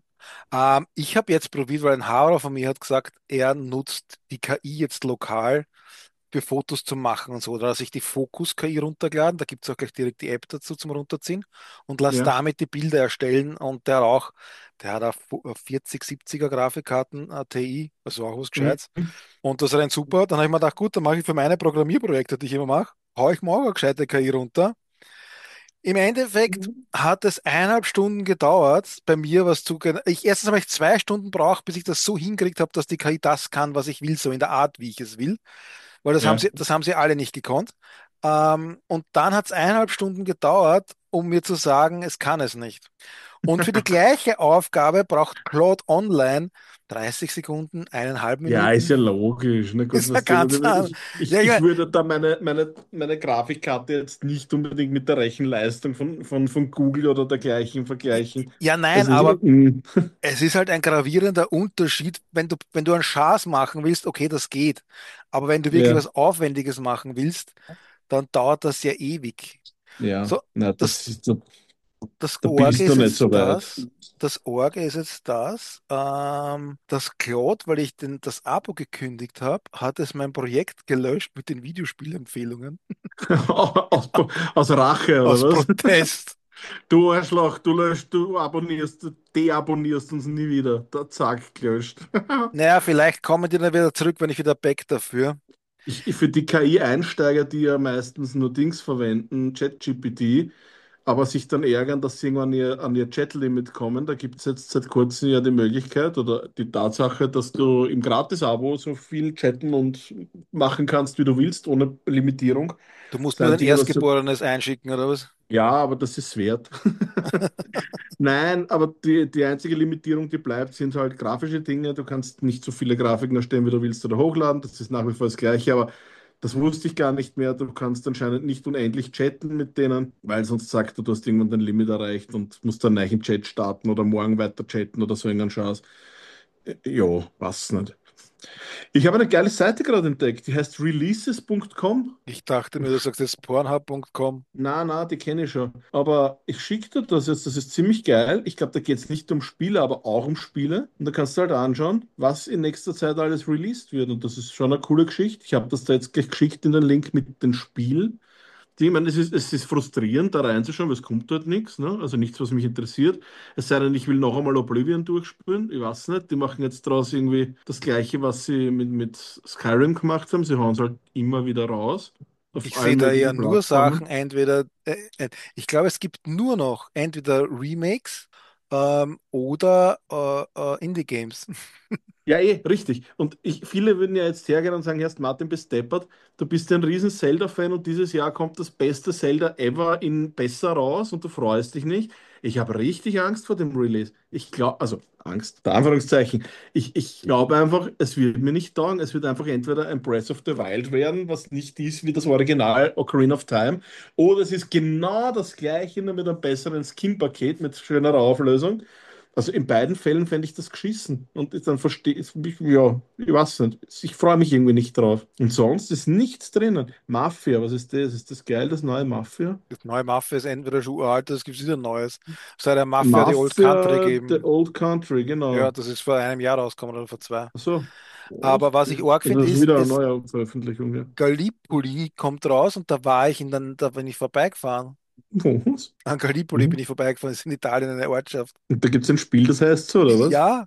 Ich habe jetzt probiert, weil ein Hörer von mir hat gesagt, er nutzt die KI jetzt lokal für Fotos zu machen und so. Da lasse ich die Fokus-KI runtergeladen, da gibt es auch gleich direkt die App dazu zum Runterziehen und lasse Ja. damit die Bilder erstellen. Und der hat auch 40, 70er Grafikkarten, TI, also auch was Gescheites. Mhm. Und das rennt super. Dann habe ich mir gedacht, gut, dann mache ich für meine Programmierprojekte, die ich immer mache, haue ich mir auch eine gescheite KI runter. Im Endeffekt hat es 1,5 Stunden gedauert, bei mir was zu. Erstens habe ich 2 Stunden braucht, bis ich das so hingekriegt habe, dass die KI das kann, was ich will, so in der Art, wie ich es will. Weil Ja. das haben sie alle nicht gekonnt. Und dann hat es 1,5 Stunden gedauert, um mir zu sagen, es kann es nicht. Und für die gleiche Aufgabe braucht Claude Online 30 Sekunden, 1,5 Ja, ist Minuten. ja logisch. Ne? Gut, Ist ja was ganz anders. Ja, ich würde da meine Grafikkarte jetzt nicht unbedingt mit der Rechenleistung von Google oder dergleichen vergleichen. ja, nein, Es ist, aber es ist halt ein gravierender Unterschied, wenn du einen Schaß machen willst, okay, das geht. Aber wenn du wirklich ja, was Aufwendiges machen willst, dann dauert das ja ewig. ja, So, na, das, das da Orge bist du ist nicht jetzt so weit. das. Das Orge ist jetzt das Claude, weil ich das Abo gekündigt habe, hat es mein Projekt gelöscht mit den Videospielempfehlungen Aus, aus Rache, oder aus was? Protest. Du Arschloch, du löscht, du abonnierst, du deabonnierst uns nie wieder. Da zack, gelöscht. Naja, vielleicht kommen die dann wieder zurück, wenn ich wieder back dafür. Für die KI-Einsteiger, die ja meistens nur Dings verwenden, ChatGPT, aber sich dann ärgern, dass sie irgendwann an ihr Chat-Limit kommen, da gibt es jetzt seit kurzem ja die Möglichkeit oder die Tatsache, dass du im Gratis-Abo so viel chatten und machen kannst, wie du willst, ohne Limitierung. Du musst Das nur dein Einzige, was Erstgeborenes einschicken, oder was? ja, aber das ist wert. Nein, aber die einzige Limitierung, die bleibt, sind halt grafische Dinge. Du kannst nicht so viele Grafiken erstellen, wie du willst oder hochladen. Das ist nach wie vor das Gleiche, aber das wusste ich gar nicht mehr. Du kannst anscheinend nicht unendlich chatten mit denen, weil sonst sagt er, du hast irgendwann dein Limit erreicht und musst dann einen neuen Chat starten oder morgen weiter chatten oder so irgendeinen Scheiß. Ja, was nicht. Ich habe eine geile Seite gerade entdeckt, die heißt releases.com. Ich dachte mir, du sagst jetzt Pornhub.com. Na, die kenne ich schon. Aber ich schicke dir das jetzt, das ist ziemlich geil. Ich glaube, da geht es nicht um Spiele, aber auch um Spiele. Und da kannst du halt anschauen, was in nächster Zeit alles released wird. Und das ist schon eine coole Geschichte. Ich habe das da jetzt gleich geschickt in den Link mit den Spielen. Ich meine, es ist frustrierend, da reinzuschauen, weil es kommt dort nichts, ne? Also nichts, was mich interessiert. Es sei denn, ich will noch einmal Oblivion durchspielen. Ich weiß nicht. Die machen jetzt daraus irgendwie das Gleiche, was sie mit Skyrim gemacht haben. Sie hauen es halt immer wieder raus. Auf Ich sehe allen da eher möglichen nur Sachen, Plattformen. entweder, ich glaube, es gibt nur noch entweder Remakes oder Indie-Games. Ja, richtig. Und viele würden ja jetzt hergehen und sagen, erst Martin, bist deppert, du bist ja ein riesen Zelda-Fan und dieses Jahr kommt das beste Zelda ever in besser raus und du freust dich nicht. Ich habe richtig Angst vor dem Release. Ich glaube, also Angst, der Anführungszeichen. Ich glaube einfach, es wird mir nicht taugen. Es wird einfach entweder ein Breath of the Wild werden, was nicht ist wie das Original Ocarina of Time, oder es ist genau das gleiche, nur mit einem besseren Skin-Paket, mit schönerer Auflösung. Also in beiden Fällen fände ich das geschissen. Und dann verstehe ich, ja, ich weiß nicht. Ich freue mich irgendwie nicht drauf. Und sonst ist nichts drinnen. Mafia, was ist das? Ist das geil, das neue Mafia? Das neue Mafia ist entweder schon uralt, oder es gibt wieder ein neues. Es soll ja Mafia The Old Country Mafia, The geben. Old Country, Ja, genau. das ist vor einem Jahr rausgekommen oder vor zwei. Achso. Aber was ich arg Und finde, das ist ist, wieder eine es neue Veröffentlichung, ja. Gallipoli kommt raus und da bin ich vorbeigefahren. Was? An Gallipoli bin Mhm. ich vorbeigefahren, das ist in Italien eine Ortschaft. Und da gibt es ein Spiel, das heißt so, oder was? Ja,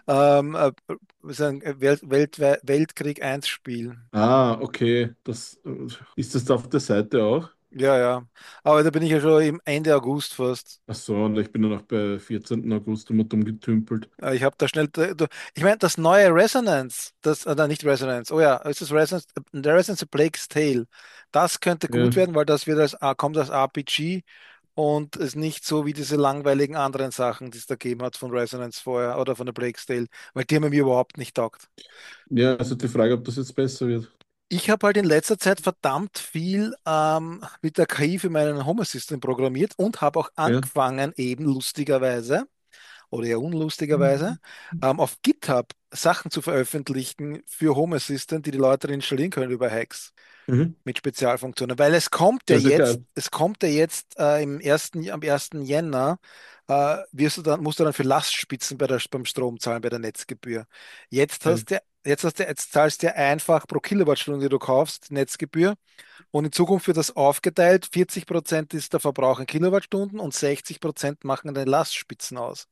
das ist ein Weltkrieg 1 Spiel. Ah, okay. Ist das da auf der Seite auch? Ja, ja. Aber da bin ich ja schon im Ende August fast. Ach so, und ich bin dann auch bei 14. August immer dumm getümpelt. Ich habe da schnell, ich meine, das neue Resonance, nicht Resonance, oh ja, ist das Resonance, der Resonance A Plague's Tale, das könnte Ja. gut werden, weil das wird kommt als RPG und ist nicht so wie diese langweiligen anderen Sachen, die es da gegeben hat von Resonance vorher oder von der Plague's Tale, weil die haben mir überhaupt nicht taugt. Ja, also die Frage, ob das jetzt besser wird. Ich habe halt in letzter Zeit verdammt viel mit der KI für meinen Home Assistant programmiert und habe auch Ja. angefangen, eben lustigerweise oder eher unlustigerweise, auf GitHub Sachen zu veröffentlichen für Home Assistant, die die Leute dann installieren können über Hacks Mhm. mit Spezialfunktionen. Weil Ja, sehr geil. es kommt ja jetzt am ersten Jänner, musst du dann für Lastspitzen beim Strom zahlen, bei der Netzgebühr. Geil. Jetzt zahlst du einfach pro Kilowattstunde, die du kaufst, die Netzgebühr. Und in Zukunft wird das aufgeteilt. 40% ist der Verbrauch in Kilowattstunden und 60% machen dann Lastspitzen aus.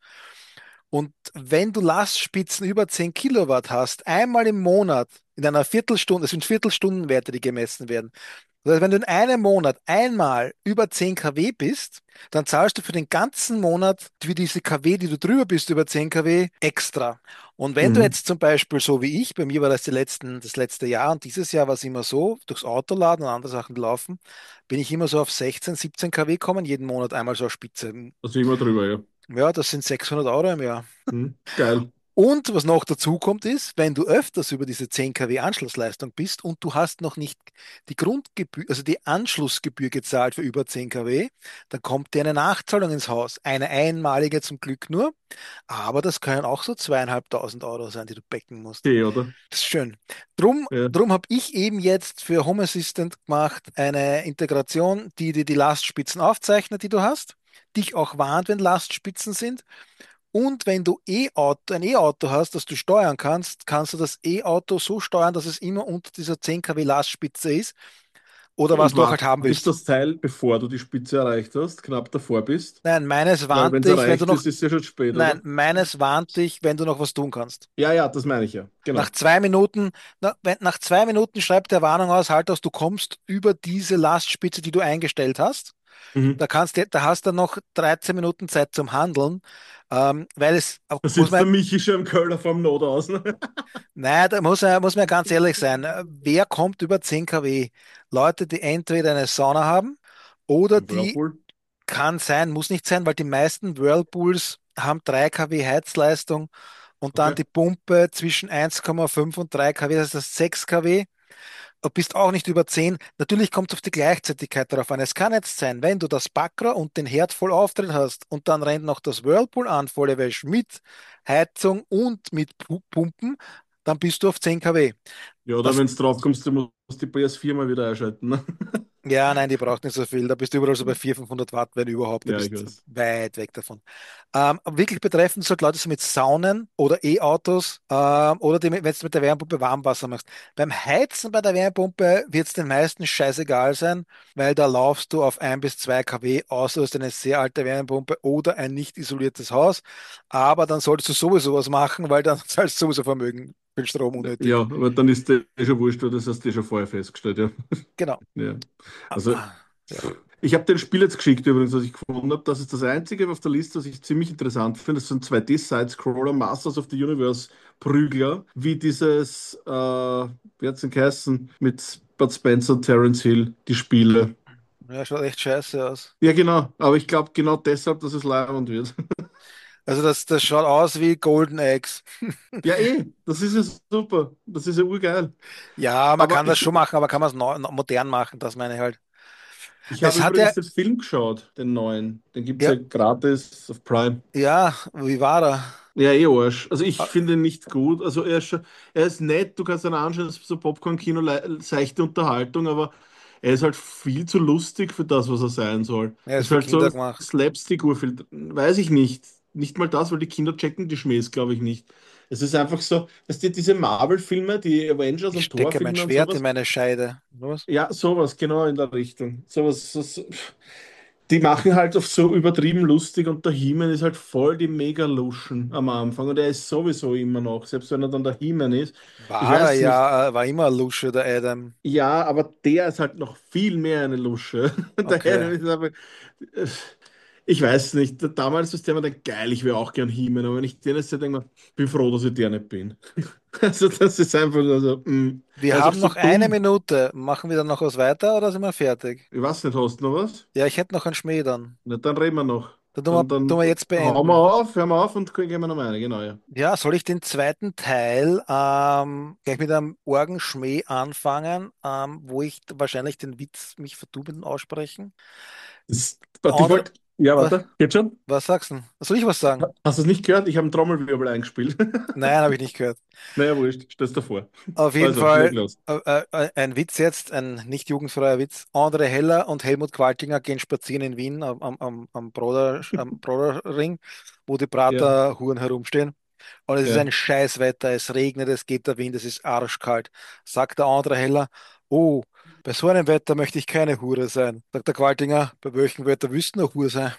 Und wenn du Lastspitzen über 10 Kilowatt hast, einmal im Monat, in einer Viertelstunde, das sind Viertelstundenwerte, die gemessen werden. Das heißt, wenn du in einem Monat einmal über 10 kW bist, dann zahlst du für den ganzen Monat für diese kW, die du drüber bist, über 10 kW, extra. Und wenn du Mhm. jetzt zum Beispiel so wie ich, bei mir war das das letzte Jahr und dieses Jahr war es immer so, durchs Autoladen und andere Sachen laufen, bin ich immer so auf 16, 17 kW kommen, jeden Monat einmal so eine Spitze. Also immer drüber, ja. Ja, das sind 600 € im Jahr. Mhm. Geil. Und was noch dazu kommt, ist, wenn du öfters über diese 10 kW Anschlussleistung bist und du hast noch nicht die Grundgebühr, also die Anschlussgebühr gezahlt für über 10 kW, dann kommt dir eine Nachzahlung ins Haus. Eine einmalige zum Glück nur, aber das können auch so 2.500 € sein, die du becken musst. Okay, oder? Das ist schön. Ja. Drum habe ich eben jetzt für Home Assistant gemacht eine Integration, die dir die Lastspitzen aufzeichnet, die du hast, dich auch warnt, wenn Lastspitzen sind. Und wenn du ein E-Auto hast, das du steuern kannst, kannst du das E-Auto so steuern, dass es immer unter dieser 10 kW Lastspitze ist oder was Und du auch halt haben wartest willst. das Teil, bevor du die Spitze erreicht hast, knapp davor bist? Nein, Weil wenn es erreicht ist, ist es ja schon spät, oder? Meines warnt dich, wenn du noch was tun kannst. Ja, ja, das meine ich ja. Nach Genau. 2 Minuten, nach 2 Minuten schreibt der Warnung aus, halt aus, du kommst über diese Lastspitze, die du eingestellt hast. Mhm. Da hast du noch 13 Minuten Zeit zum Handeln, weil Da muss sitzt man, der Michi schon im Köller vom Not aus. Ne? naja, muss man ganz ehrlich sein. Wer kommt über 10 kW? Leute, die entweder eine Sauna haben oder Im die Whirlpool. kann sein, muss nicht sein, weil die meisten Whirlpools haben 3 kW Heizleistung und dann Okay. die Pumpe zwischen 1,5 und 3 kW, das heißt 6 kW. Du bist auch nicht über 10. Natürlich kommt es auf die Gleichzeitigkeit darauf an. Es kann jetzt sein, wenn du das Backrohr und den Herd voll aufdrehen hast und dann rennt noch das Whirlpool an, volle Wäsche mit Heizung und mit Pumpen, dann bist du auf 10 kW. Ja, oder Das wenn du drauf kommst, du musst die PS4 mal wieder einschalten. Ne? Ja, nein, die braucht nicht so viel. Da bist du überall so bei 400, 500 Watt, wenn überhaupt. Da Ja, ich bist du weiß. weit weg davon. Wirklich betreffend so Leute so mit Saunen oder E-Autos oder wenn du mit der Wärmepumpe Warmwasser machst. Beim Heizen bei der Wärmepumpe wird es den meisten scheißegal sein, weil da laufst du auf 1 bis 2 kW, außer du hast eine sehr alte Wärmepumpe oder ein nicht isoliertes Haus. Aber dann solltest du sowieso was machen, weil dann zahlst du sowieso Vermögen für den Strom unnötig. Ja, aber dann ist der schon wurscht, oder? Das hast du schon vorher festgestellt, ja. Genau. Ja. Also, Ja. ich habe dir das Spiel jetzt geschickt, übrigens, was ich gefunden habe. Das ist das einzige auf der Liste, was ich ziemlich interessant finde. Das sind 2D-Side-Scroller, Masters of the Universe Prügler, wie dieses, wie hat's denn geheißen, mit Bud Spencer und Terence Hill, die Spiele. Ja, schaut echt scheiße aus. Ja, genau, aber ich glaube genau deshalb, dass es leibend wird. Also das schaut aus wie Golden Eggs. Ja, das ist ja super. Das ist ja urgeil. Ja, man Aber kann das schon machen, aber kann man es modern machen, das meine ich halt. ich Es habe hat ja, übrigens den Film geschaut, den neuen. Den gibt es ja, ja gratis auf Prime. ja, wie war er? Ja, Arsch. Also ich Ah, finde ihn nicht gut. Also er ist nett, du kannst ihn anschauen, es ist so Popcorn-Kino, seichte Unterhaltung, aber er ist halt viel zu lustig für das, was er sein soll. er ist Es ist für halt Kinder so gemacht. Slapstick, urviel, weiß ich nicht. Nicht mal das, weil die Kinder checken die Schmähs, glaube ich nicht. Es ist einfach so, dass diese Marvel-Filme, die Avengers Ich und stecke mein Thor-Filme und Schwert in sowas, meine Scheide. Was? ja, sowas, genau in der Richtung. Die machen halt auf so übertrieben lustig und der He-Man ist halt voll die Mega-Luschen am Anfang und er ist sowieso immer noch, selbst wenn er dann der He-Man ist. Ich War er weiß nicht, ja, war immer Lusche, der Adam. ja, aber der ist halt noch viel mehr eine Lusche. Der Okay. Adam ist aber, ich weiß nicht, damals ist der mir dann geil, ich wäre auch gern He-Man, aber wenn ich den jetzt sehe, denke ich mir, bin froh, dass ich der nicht bin. Also das ist einfach nur so, Wir er ist auch haben so noch eine dumm. Minute. Machen wir dann noch was weiter oder sind wir fertig? Ich weiß nicht, hast du noch was? Ja, ich hätte noch einen Schmäh dann. Na, dann reden wir noch. Dann Dann tun wir jetzt hauen wir beenden. auf, hören wir auf und gehen wir noch mal eine, genau, ja. Ja, soll ich den zweiten Teil gleich mit einem Orgenschmäh anfangen, wo ich wahrscheinlich den Witz mich vertubeln aussprechen? Warte, Andere, ja, was, warte, geht schon? was sagst du? Soll ich was sagen? Hast du es nicht gehört? Ich habe einen Trommelwirbel eingespielt. Nein, habe ich nicht gehört. Naja, wurscht, stell's dir vor. Auf jeden Also, leg Fall los. ein Witz jetzt, ein nicht jugendfreier Witz. André Heller und Helmut Qualtinger gehen spazieren in Wien am Broderring, wo die Ja, Praterhuren herumstehen. Und es ist ja. ein Scheißwetter, es regnet, es geht der Wind, es ist arschkalt. Sagt der andere Heller, oh, bei so einem Wetter möchte ich keine Hure sein. Sagt der Qualtinger, bei welchem Wetter willst du noch Hure sein?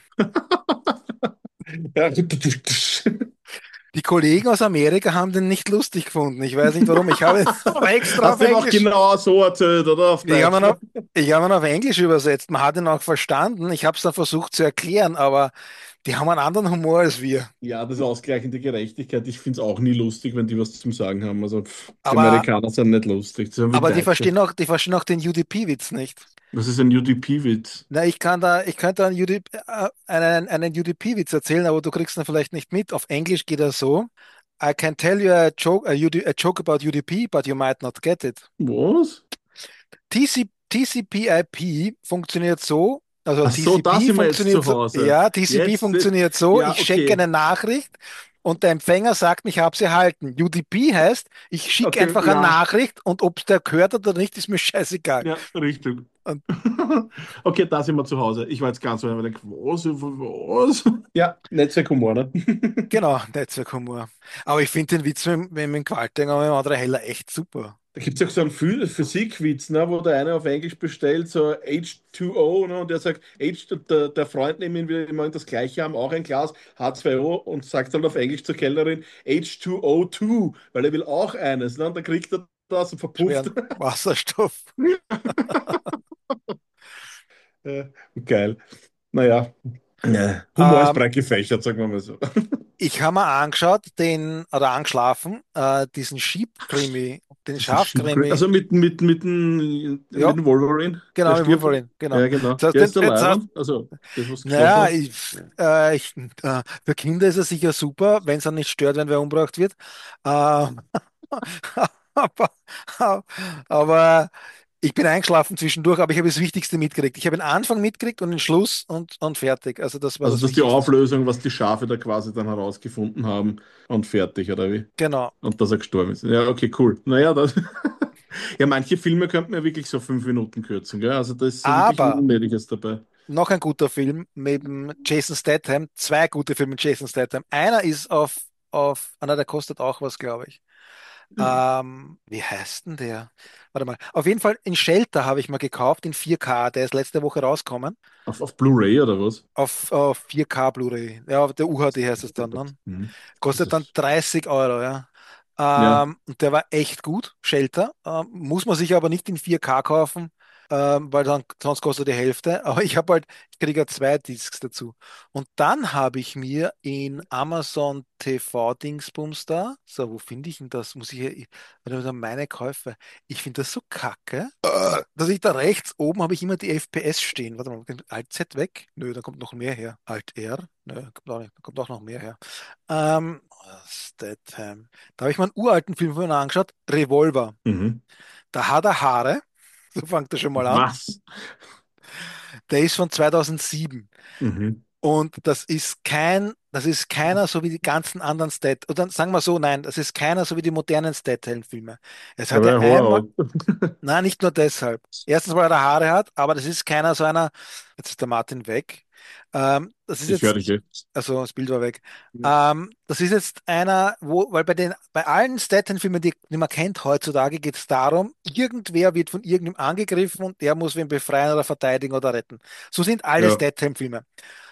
Ja. Die Kollegen aus Amerika haben den nicht lustig gefunden. Ich weiß nicht warum. Ich habe es extra auf Hast du ihm auch Englisch. genau so erzählt, oder? Auf Ich habe Deutsch, ihn auf, ne? ich habe ihn auf Englisch übersetzt. Man hat ihn auch verstanden. Ich habe es dann versucht zu erklären, aber die haben einen anderen Humor als wir. Ja, das ist ausgleichende Gerechtigkeit. Ich finde es auch nie lustig, wenn die was zum Sagen haben. Also, die Aber, Amerikaner sind nicht lustig, die sind wie aber Deutsche. die verstehen auch den UDP-Witz nicht. Was ist ein UDP-Witz? Na, ich könnte einen UDP-Witz erzählen, aber du kriegst ihn vielleicht nicht mit. Auf Englisch geht er so. I can tell you a joke about UDP, but you might not get it. Was? TCP/IP funktioniert so, also Ach so, da TCP sind wir jetzt funktioniert zu so, Hause. ja, TCP Jetzt, funktioniert so, ja, ich schicke okay. eine Nachricht und der Empfänger sagt, ich habe sie erhalten. UDP heißt, ich schicke Okay, einfach eine ja, Nachricht und ob es der gehört hat oder nicht, ist mir scheißegal. ja, richtig. Und, Okay, da sind wir zu Hause. Ich war jetzt ganz so, ich denke, was, was? Ja, Netzwerkhumor, ne? genau, Netzwerkhumor. Aber ich finde den Witz mit dem Qualtinger und mit dem anderen Heller echt super. Da gibt es auch so einen Physikwitz, ne, wo der eine auf Englisch bestellt, so H2O, ne, und der sagt, der Freund neben ihm will immer das Gleiche haben, auch ein Glas H2O und sagt dann auf Englisch zur Kellnerin H2O2, weil er will auch eines, ne, und dann kriegt er das und verpufft. Schweren Wasserstoff. Äh, Geil. Naja, Humor ist Ähm, breit gefächert, sagen wir mal so. Ich habe mir angeschaut, oder angeschlafen, diesen Sheep-Krimi, den Das ist also Schafkrimi. mit Ja, dem Wolverine, der genau, mit stirbt. Wolverine, genau. Ja, genau. Das Der heißt, ist der jetzt hast, Leibwand, also das, was du geschaut naja, hast. für Kinder ist er sicher super, wenn es dann nicht stört, wenn wer umgebracht wird. Ähm, aber, aber Ich bin eingeschlafen zwischendurch, aber ich habe das Wichtigste mitgekriegt. Ich habe den Anfang mitgekriegt und den Schluss und fertig. Also das war Also, das dass die Wichtigste. Auflösung, was die Schafe da quasi dann herausgefunden haben und fertig, oder wie? Genau. Und dass er gestorben ist. Ja, okay, cool. Naja, das. Ja, manche Filme könnten ja wirklich so 5 Minuten kürzen, gell? Also da ist so wirklich Aber Unnötiges dabei. noch ein guter Film mit dem Jason Statham. Zwei gute Filme mit Jason Statham. Einer ist der kostet auch was, glaube ich. Wie heißt denn der? Warte mal. Auf jeden Fall in Shelter habe ich mal gekauft in 4K. Der ist letzte Woche rausgekommen. Auf Blu-ray oder was? Auf 4K Blu-ray. Ja, der UHD heißt es dann, ne? Mhm. Das Kostet dann ist, 30 Euro, ja. ja. Und der war echt gut, Shelter. Muss man sich aber nicht in 4K kaufen, weil dann, sonst kostet die Hälfte. Aber ich kriege ja zwei Discs dazu. Und dann habe ich mir in Amazon TV Dingsbums da, so, wo finde ich denn das? Warte mal, meine Käufe. Ich finde das so kacke, dass ich da rechts oben habe ich immer die FPS stehen. Warte mal, Alt Z weg? Nö, da kommt noch mehr her. Alt R? Nö, kommt auch nicht, da kommt auch noch mehr her. Statham. Da habe ich mal einen uralten Film von ihm angeschaut, Revolver. Mhm. Da hat er Haare, so fängt er schon mal an. Was? Der ist von 2007. Mhm. Und das ist keiner so wie die ganzen anderen oder sagen wir so, nein, das ist keiner so wie die modernen Statham-Filme. Es Der hat war ja ja einmal, Horror. nein, nicht nur deshalb. Erstens, weil er Haare hat, aber das ist keiner so einer, jetzt ist der Martin weg. Das ist Ich höre jetzt, dich jetzt. also das Bild war weg. Das ist jetzt einer, weil bei allen Statham-Filmen, die man kennt heutzutage, geht es darum, irgendwer wird von irgendjemandem angegriffen und der muss wen befreien oder verteidigen oder retten. So sind alle Ja. Statham-Filme.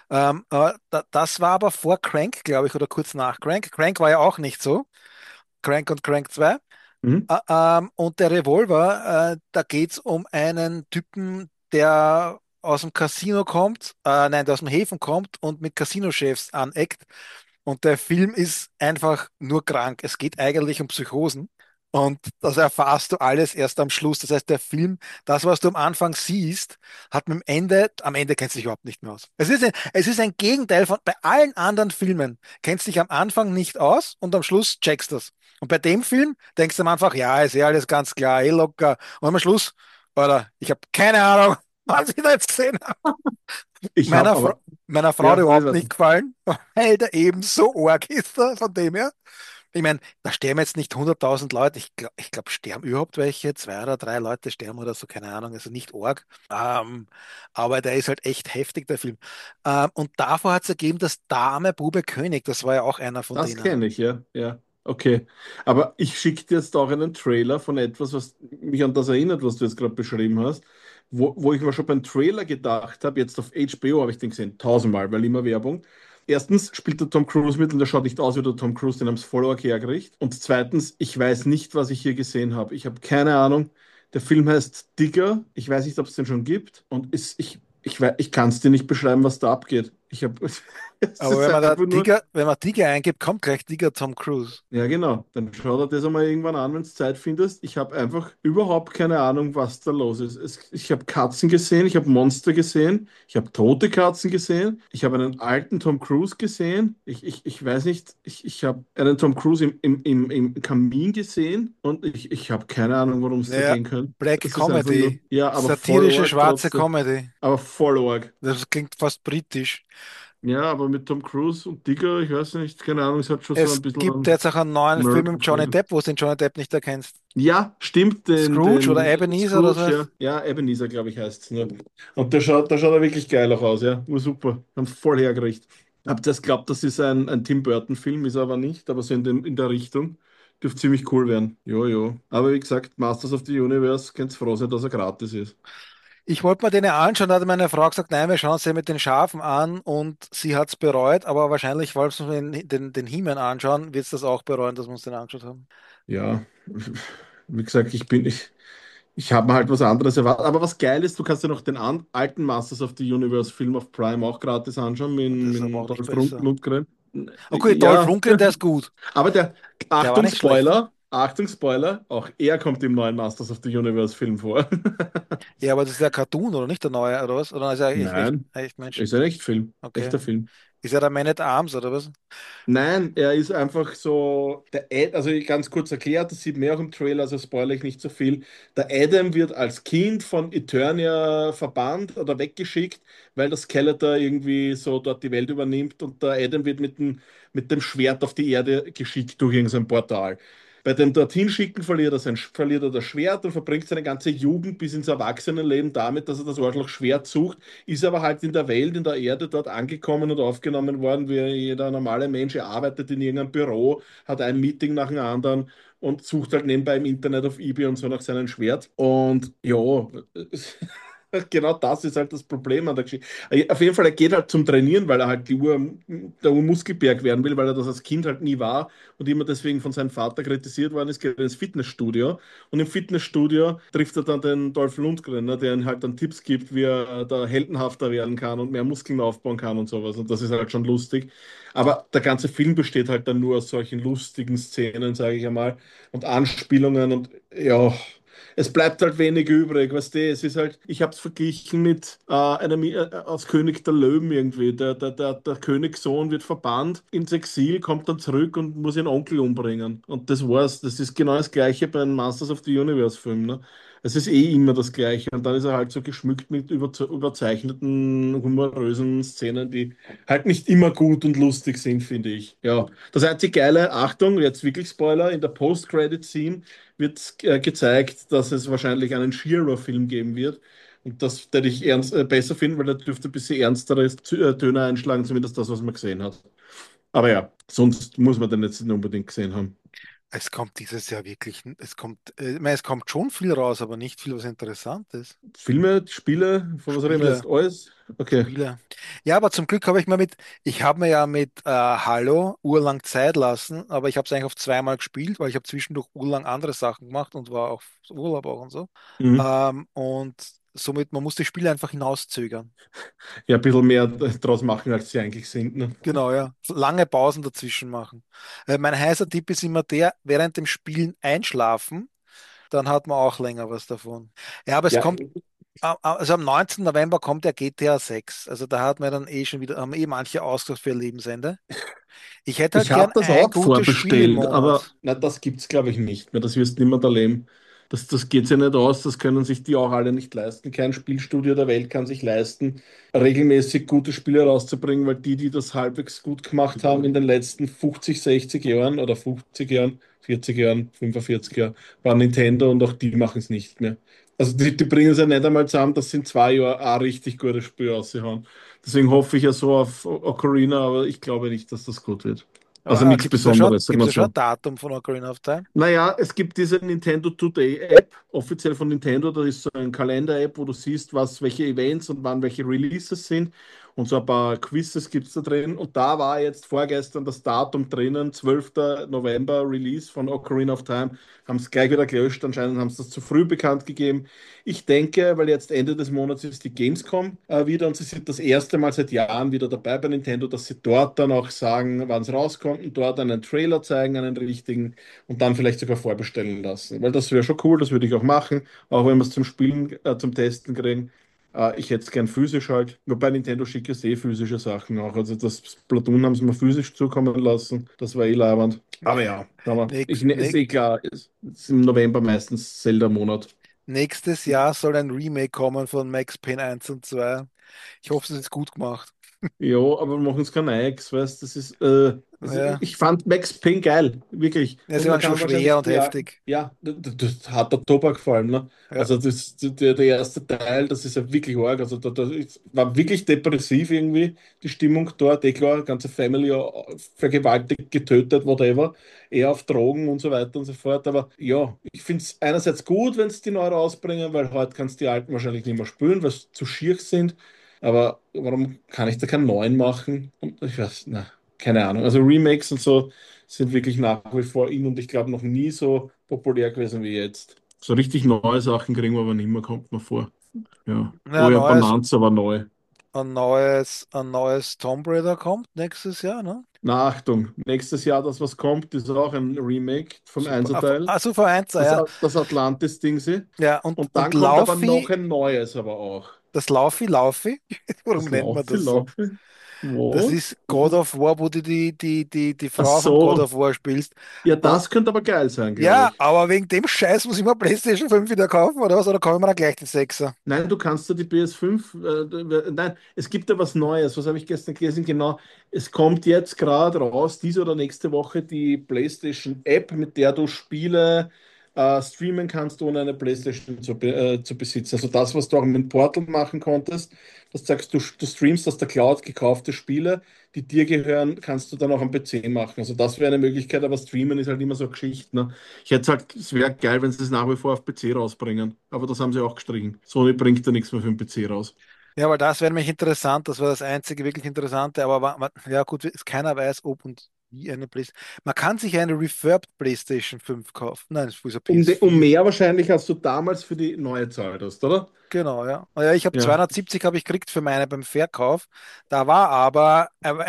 Das war aber vor Crank, glaube ich, oder kurz nach Crank. Crank war ja auch nicht so. Crank und Crank 2. Mhm. Und der Revolver, da geht es um einen Typen, der aus dem Casino kommt, nein, der aus dem Häfen kommt und mit Casinochefs aneckt. Und der Film ist einfach nur krank. Es geht eigentlich um Psychosen. Und das erfährst du alles erst am Schluss. Das heißt, der Film, das, was du am Anfang siehst, hat am Ende kennst du dich überhaupt nicht mehr aus. Es ist ein Gegenteil bei allen anderen Filmen. Kennst dich am Anfang nicht aus und am Schluss checkst du das. Und bei dem Film denkst du am Anfang, ja, ist ja alles ganz klar, eh locker. Und am Schluss, oder, ich habe keine Ahnung, was ich da jetzt gesehen habe. Ich habe Meiner, Fra aber, meiner Frau hat ja, überhaupt weiß nicht ich. gefallen, weil der eben so arg ist, von dem her. Ich meine, da sterben jetzt nicht 100.000 Leute. Ich glaub, sterben überhaupt welche. Zwei oder drei Leute sterben oder so, keine Ahnung. Also nicht arg. Aber der ist halt echt heftig, der Film. Und davor hat es ergeben, das Dame, Bube, König. Das war ja auch einer von Das denen. kenne ich, ja. Ja. Okay. Aber ich schicke dir jetzt auch einen Trailer von etwas, was mich an das erinnert, was du jetzt gerade beschrieben hast, wo ich mir schon beim Trailer gedacht habe, jetzt auf HBO habe ich den gesehen, tausendmal, weil immer Werbung. Erstens spielt der Tom Cruise mit und der schaut nicht aus wie der Tom Cruise, den haben sie voll arg hergerichtet. Und zweitens, ich weiß nicht, was ich hier gesehen habe. Ich habe keine Ahnung. Der Film heißt Digger. Ich weiß nicht, ob es den schon gibt. Und ich kann es dir nicht beschreiben, was da abgeht. Ich habe, es Aber ist einfach nur. Wenn man Tiger eingibt, kommt gleich Tiger Tom Cruise. Ja, genau. Dann schau dir das einmal irgendwann an, wenn du Zeit findest. Ich habe einfach überhaupt keine Ahnung, was da los ist. Ich habe Katzen gesehen, ich habe Monster gesehen, ich habe tote Katzen gesehen, ich habe einen alten Tom Cruise gesehen. Ich weiß nicht, ich habe einen Tom Cruise im Kamin gesehen und ich habe keine Ahnung, worum es da Naja, gehen könnte. Black Es ist einfach nur, Comedy. ja, aber voll Satirische arg schwarze trotzdem. Comedy. Aber voll arg. Das klingt fast britisch. Ja, aber mit Tom Cruise und Digger, ich weiß nicht, keine Ahnung, es hat schon so Es ein bisschen gibt einen jetzt auch einen neuen Film mit American Johnny Flavor. Depp, wo du den Johnny Depp nicht erkennst. Ja, stimmt, Scrooge oder den Ebenezer oder so. Scrooge, ja. Ja, Ebenezer, glaube ich, heißt es. Ne? Und da schaut er wirklich geil auch aus, ja. War super. Haben voll hergerichtet. Hab das glaubt, das ist ein Tim Burton-Film, ist er aber nicht, aber so in der Richtung. Dürfte ziemlich cool werden. Jo. Aber wie gesagt, Masters of the Universe, könnt's froh sein, dass er gratis ist. Ich wollte mir den ja anschauen, da hat meine Frau gesagt, nein, wir schauen uns den mit den Schafen an und sie hat es bereut, aber wahrscheinlich, falls wir den He-Man anschauen, wird es das auch bereuen, dass wir uns den angeschaut haben. Ja, wie gesagt, ich habe mir halt was anderes erwartet. Aber was geil ist, du kannst dir noch den alten Masters of the Universe Film auf Prime auch gratis anschauen Das ist aber auch mit nicht Dolph besser. Lundgren. Okay, Dolph Ja, Lundgren, der ist gut. aber Der war Achtung, nicht schlecht. Achtung, Spoiler, auch er kommt im neuen Masters of the Universe Film vor. Ja, aber das ist der Cartoon, oder nicht der neue, oder was? Oder ist er echt, Nein, echt Mensch? ist ein Echtfilm, Okay. echter Film. Ist er der Man at Arms oder was? Nein, er ist einfach so, also ganz kurz erklärt, das sieht man ja auch im Trailer, also spoilere ich nicht so viel. Der Adam wird als Kind von Eternia verbannt oder weggeschickt, weil das Skeletor irgendwie so dort die Welt übernimmt und der Adam wird mit dem Schwert auf die Erde geschickt durch irgendein Portal. Bei dem dorthin schicken verliert er das Schwert und verbringt seine ganze Jugend bis ins Erwachsenenleben damit, dass er das Arschloch Schwert sucht, ist aber halt in der Welt, in der Erde dort angekommen und aufgenommen worden, wie jeder normale Mensch. Er arbeitet in irgendeinem Büro, hat ein Meeting nach dem anderen und sucht halt nebenbei im Internet auf eBay und so nach seinem Schwert. Und ja, genau das ist halt das Problem an der Geschichte. Auf jeden Fall, er geht halt zum Trainieren, weil er halt der Muskelberg werden will, weil er das als Kind halt nie war und immer deswegen von seinem Vater kritisiert worden ist, geht er ins Fitnessstudio. Und im Fitnessstudio trifft er dann den Dolph Lundgren, ne, der ihm halt dann Tipps gibt, wie er da heldenhafter werden kann und mehr Muskeln aufbauen kann und sowas. Und das ist halt schon lustig. Aber der ganze Film besteht halt dann nur aus solchen lustigen Szenen, sage ich einmal, und Anspielungen und ja. Es bleibt halt wenig übrig, weißt du, es ist halt, ich habe es verglichen mit aus König der Löwen irgendwie. Der Königssohn wird verbannt ins Exil, kommt dann zurück und muss ihren Onkel umbringen. Und das war's. Das ist genau das Gleiche bei einem Masters of the Universe-Film. Ne? Es ist eh immer das Gleiche. Und dann ist er halt so geschmückt mit überzeichneten, humorösen Szenen, die halt nicht immer gut und lustig sind, finde ich. Ja, das einzige Geile, Achtung, jetzt wirklich Spoiler, in der Post-Credit-Scene wird gezeigt, dass es wahrscheinlich einen She-Ra-Film geben wird. Und das werde ich besser finden, weil er dürfte ein bisschen ernstere Töne einschlagen, zumindest das, was man gesehen hat. Aber ja, sonst muss man den jetzt nicht unbedingt gesehen haben. Es kommt dieses Jahr wirklich, ich meine, es kommt schon viel raus, aber nicht viel, was interessant ist. Filme, Spiele, von was reden wir Spiele, jetzt? Alles? Okay. Spiele. Ja, aber zum Glück ich habe mir ja mit Halo urlang Zeit lassen, aber ich habe es eigentlich auf zweimal gespielt, weil ich habe zwischendurch urlang andere Sachen gemacht und war auf Urlaub auch und so. Mhm. Und somit, man muss die Spiele einfach hinauszögern. Ja, ein bisschen mehr draus machen, als sie eigentlich sind. Ne? Genau, ja. Lange Pausen dazwischen machen. Mein heißer Tipp ist immer der, während dem Spielen einschlafen, dann hat man auch länger was davon. Ja, aber es Ja, kommt, also am 19. November kommt der GTA 6. Also da hat man dann eh schon wieder, haben eh manche ausgesucht für ihr Lebensende. Ich hätte ich halt gern habe das ein auch gutes Spiel im vorbestellt, aber Monat. na, das gibt es, glaube ich, nicht mehr. Das wirst du nicht mehr erleben. Das geht ja nicht aus, das können sich die auch alle nicht leisten. Kein Spielstudio der Welt kann sich leisten, regelmäßig gute Spiele rauszubringen, weil die das halbwegs gut gemacht haben in den letzten 50, 60 Jahren oder 50 Jahren, 40 Jahren, 45 Jahren, war Nintendo und auch die machen es nicht mehr. Also die bringen es ja nicht einmal zusammen, dass sie in 2 Jahren ein richtig gutes Spiel raushauen. Deswegen hoffe ich ja so auf Ocarina, aber ich glaube nicht, dass das gut wird. Also Aber nichts Besonderes, sagen gibt's wir da schon ein so. Datum von Ocarina of Time? Naja, es gibt diese Nintendo Today App, offiziell von Nintendo. Das ist so eine Kalender-App, wo du siehst, welche Events und wann welche Releases sind. Und so ein paar Quizzes gibt es da drin. Und da war jetzt vorgestern das Datum drinnen, 12. November Release von Ocarina of Time. Haben es gleich wieder gelöscht, anscheinend haben sie das zu früh bekannt gegeben. Ich denke, weil jetzt Ende des Monats ist die Gamescom wieder und sie sind das erste Mal seit Jahren wieder dabei bei Nintendo, dass sie dort dann auch sagen, wann es rauskommt und dort einen Trailer zeigen, einen richtigen und dann vielleicht sogar vorbestellen lassen. Weil das wäre schon cool, das würde ich auch machen, auch wenn wir es zum Spielen, zum Testen kriegen. Ich hätte es gern physisch halt. Wobei Nintendo schickt ja eh physische Sachen auch. Also das Splatoon haben sie mir physisch zukommen lassen. Das war eh leibend. Aber ja, ist eh klar, ist im November meistens Zelda-Monat. Nächstes Jahr soll ein Remake kommen von Max Payne 1 und 2. Ich hoffe, es ist gut gemacht. Ja, aber wir machen es kein Eix, weißt Ja, ich fand Max Payne geil, wirklich. ja, Und sie man waren schon kann schwer wahrscheinlich und heftig. das hat der Tobak gefallen, ne? Ja. Also der erste Teil, das ist ja wirklich arg. Also war wirklich depressiv irgendwie, die Stimmung dort, eh klar, ganze Family vergewaltigt, getötet, whatever, eher auf Drogen und so weiter und so fort. Aber ja, ich finde es einerseits gut, wenn sie die neu rausbringen, weil heute kannst du die alten wahrscheinlich nicht mehr spielen, weil sie zu schier sind. Aber warum kann ich da keinen neuen machen? Und ich weiß, na, keine Ahnung. Also Remakes und so sind wirklich nach wie vor in und ich glaube noch nie so populär gewesen wie jetzt. So richtig neue Sachen kriegen wir aber nicht mehr, kommt mir vor. Ja. Ja, Oh ja, Bonanza war neu. ein neues Tomb Raider kommt nächstes Jahr, ne? Na, Achtung, nächstes Jahr, das was kommt, ist auch ein Remake vom Super. Einserteil. Super 1, ja. Das Atlantis-Ding sie. Ja, Und und dann kommt aber noch Laufy, ein neues aber auch. das Laufy, Das warum nennt man Laufe, das so? Laufe. Das Wo? ist Was God ist? of War, wo du die Ach Frau von God so. of War spielst. Ja, Und, das könnte aber geil sein, glaube ja, ich. aber wegen dem Scheiß muss ich mir PlayStation 5 wieder kaufen, oder was? Oder kaufe ich mir dann gleich den 6er? Nein, du kannst dir die PS5, nein, es gibt ja was Neues. Was habe ich gestern gelesen? Genau, es kommt jetzt gerade raus, diese oder nächste Woche, die PlayStation App, mit der du Spiele streamen kannst, ohne eine PlayStation zu besitzen. Also das, was du auch mit Portal machen konntest, das sagst du streamst aus der Cloud gekaufte Spiele, die dir gehören, kannst du dann auch am PC machen. Also das wäre eine Möglichkeit, aber streamen ist halt immer so eine Geschichte, ne? Ich hätte gesagt, es wäre geil, wenn sie es nach wie vor auf PC rausbringen. Aber das haben sie auch gestrichen. Sony bringt ja nichts mehr für den PC raus. Ja, weil das wäre nämlich interessant, das wäre das einzige wirklich Interessante, aber ja gut, keiner weiß, ob und wie eine PlayStation. Man kann sich eine refurbed PlayStation 5 kaufen. Nein, es ist eine Um PS4. mehr wahrscheinlich, als du damals für die neue zahlt hast, oder? Genau, ja. Ja, ich habe Ja. 270 habe ich gekriegt für meine beim Verkauf. Da war aber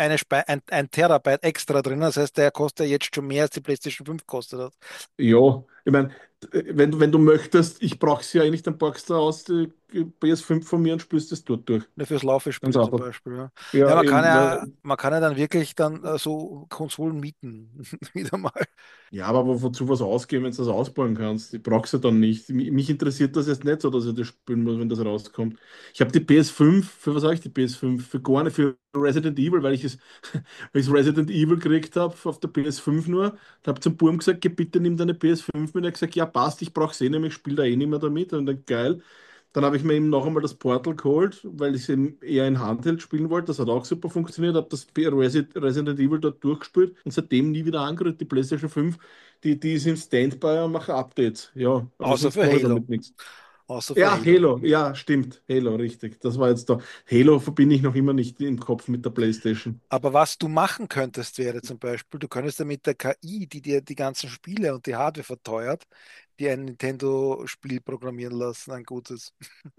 ein Terabyte extra drin. Das heißt, der kostet ja jetzt schon mehr als die PlayStation 5 kostet hat. Ja, ich meine, wenn du möchtest, ich brauche sie ja eigentlich, dann packst du aus die PS5 von mir und spürst es dort durch. Nur fürs Laufspiel Ganz zum einfach. Beispiel. Ja, ja Ja, eben, man kann ja dann wirklich dann so Konsolen mieten. Wieder mal. ja, aber wozu was ausgeben, wenn du das ausbauen kannst? Ich brauche es ja dann nicht. Mich interessiert das jetzt nicht so, dass ich das spielen muss, wenn das rauskommt. Ich habe die PS5, für was habe ich die PS5? Für gar nicht, für Resident Evil, weil ich Resident Evil gekriegt habe auf der PS5 nur. Da habe zum Burm gesagt, geh bitte nimm deine PS5 mit. Er hat gesagt, ja passt, ich brauche es eh nämlich, ich spiele da eh nicht mehr damit. Und dann geil. Dann habe ich mir eben noch einmal das Portal geholt, weil ich es eben eher in Handheld spielen wollte. Das hat auch super funktioniert. Habe das Resident Evil dort durchgespielt und seitdem nie wieder angerührt. Die PlayStation 5, die ist im Standby und macht Updates. Ja, aber Außer sonst für mache ich Halo. damit nichts. Außer für Ja, Halo. Halo, ja, stimmt. Halo, richtig. Das war jetzt da. Halo verbinde ich noch immer nicht im Kopf mit der PlayStation. Aber was du machen könntest, wäre zum Beispiel, du könntest ja mit der KI, die dir die ganzen Spiele und die Hardware verteuert, dir ein Nintendo-Spiel programmieren lassen, ein gutes.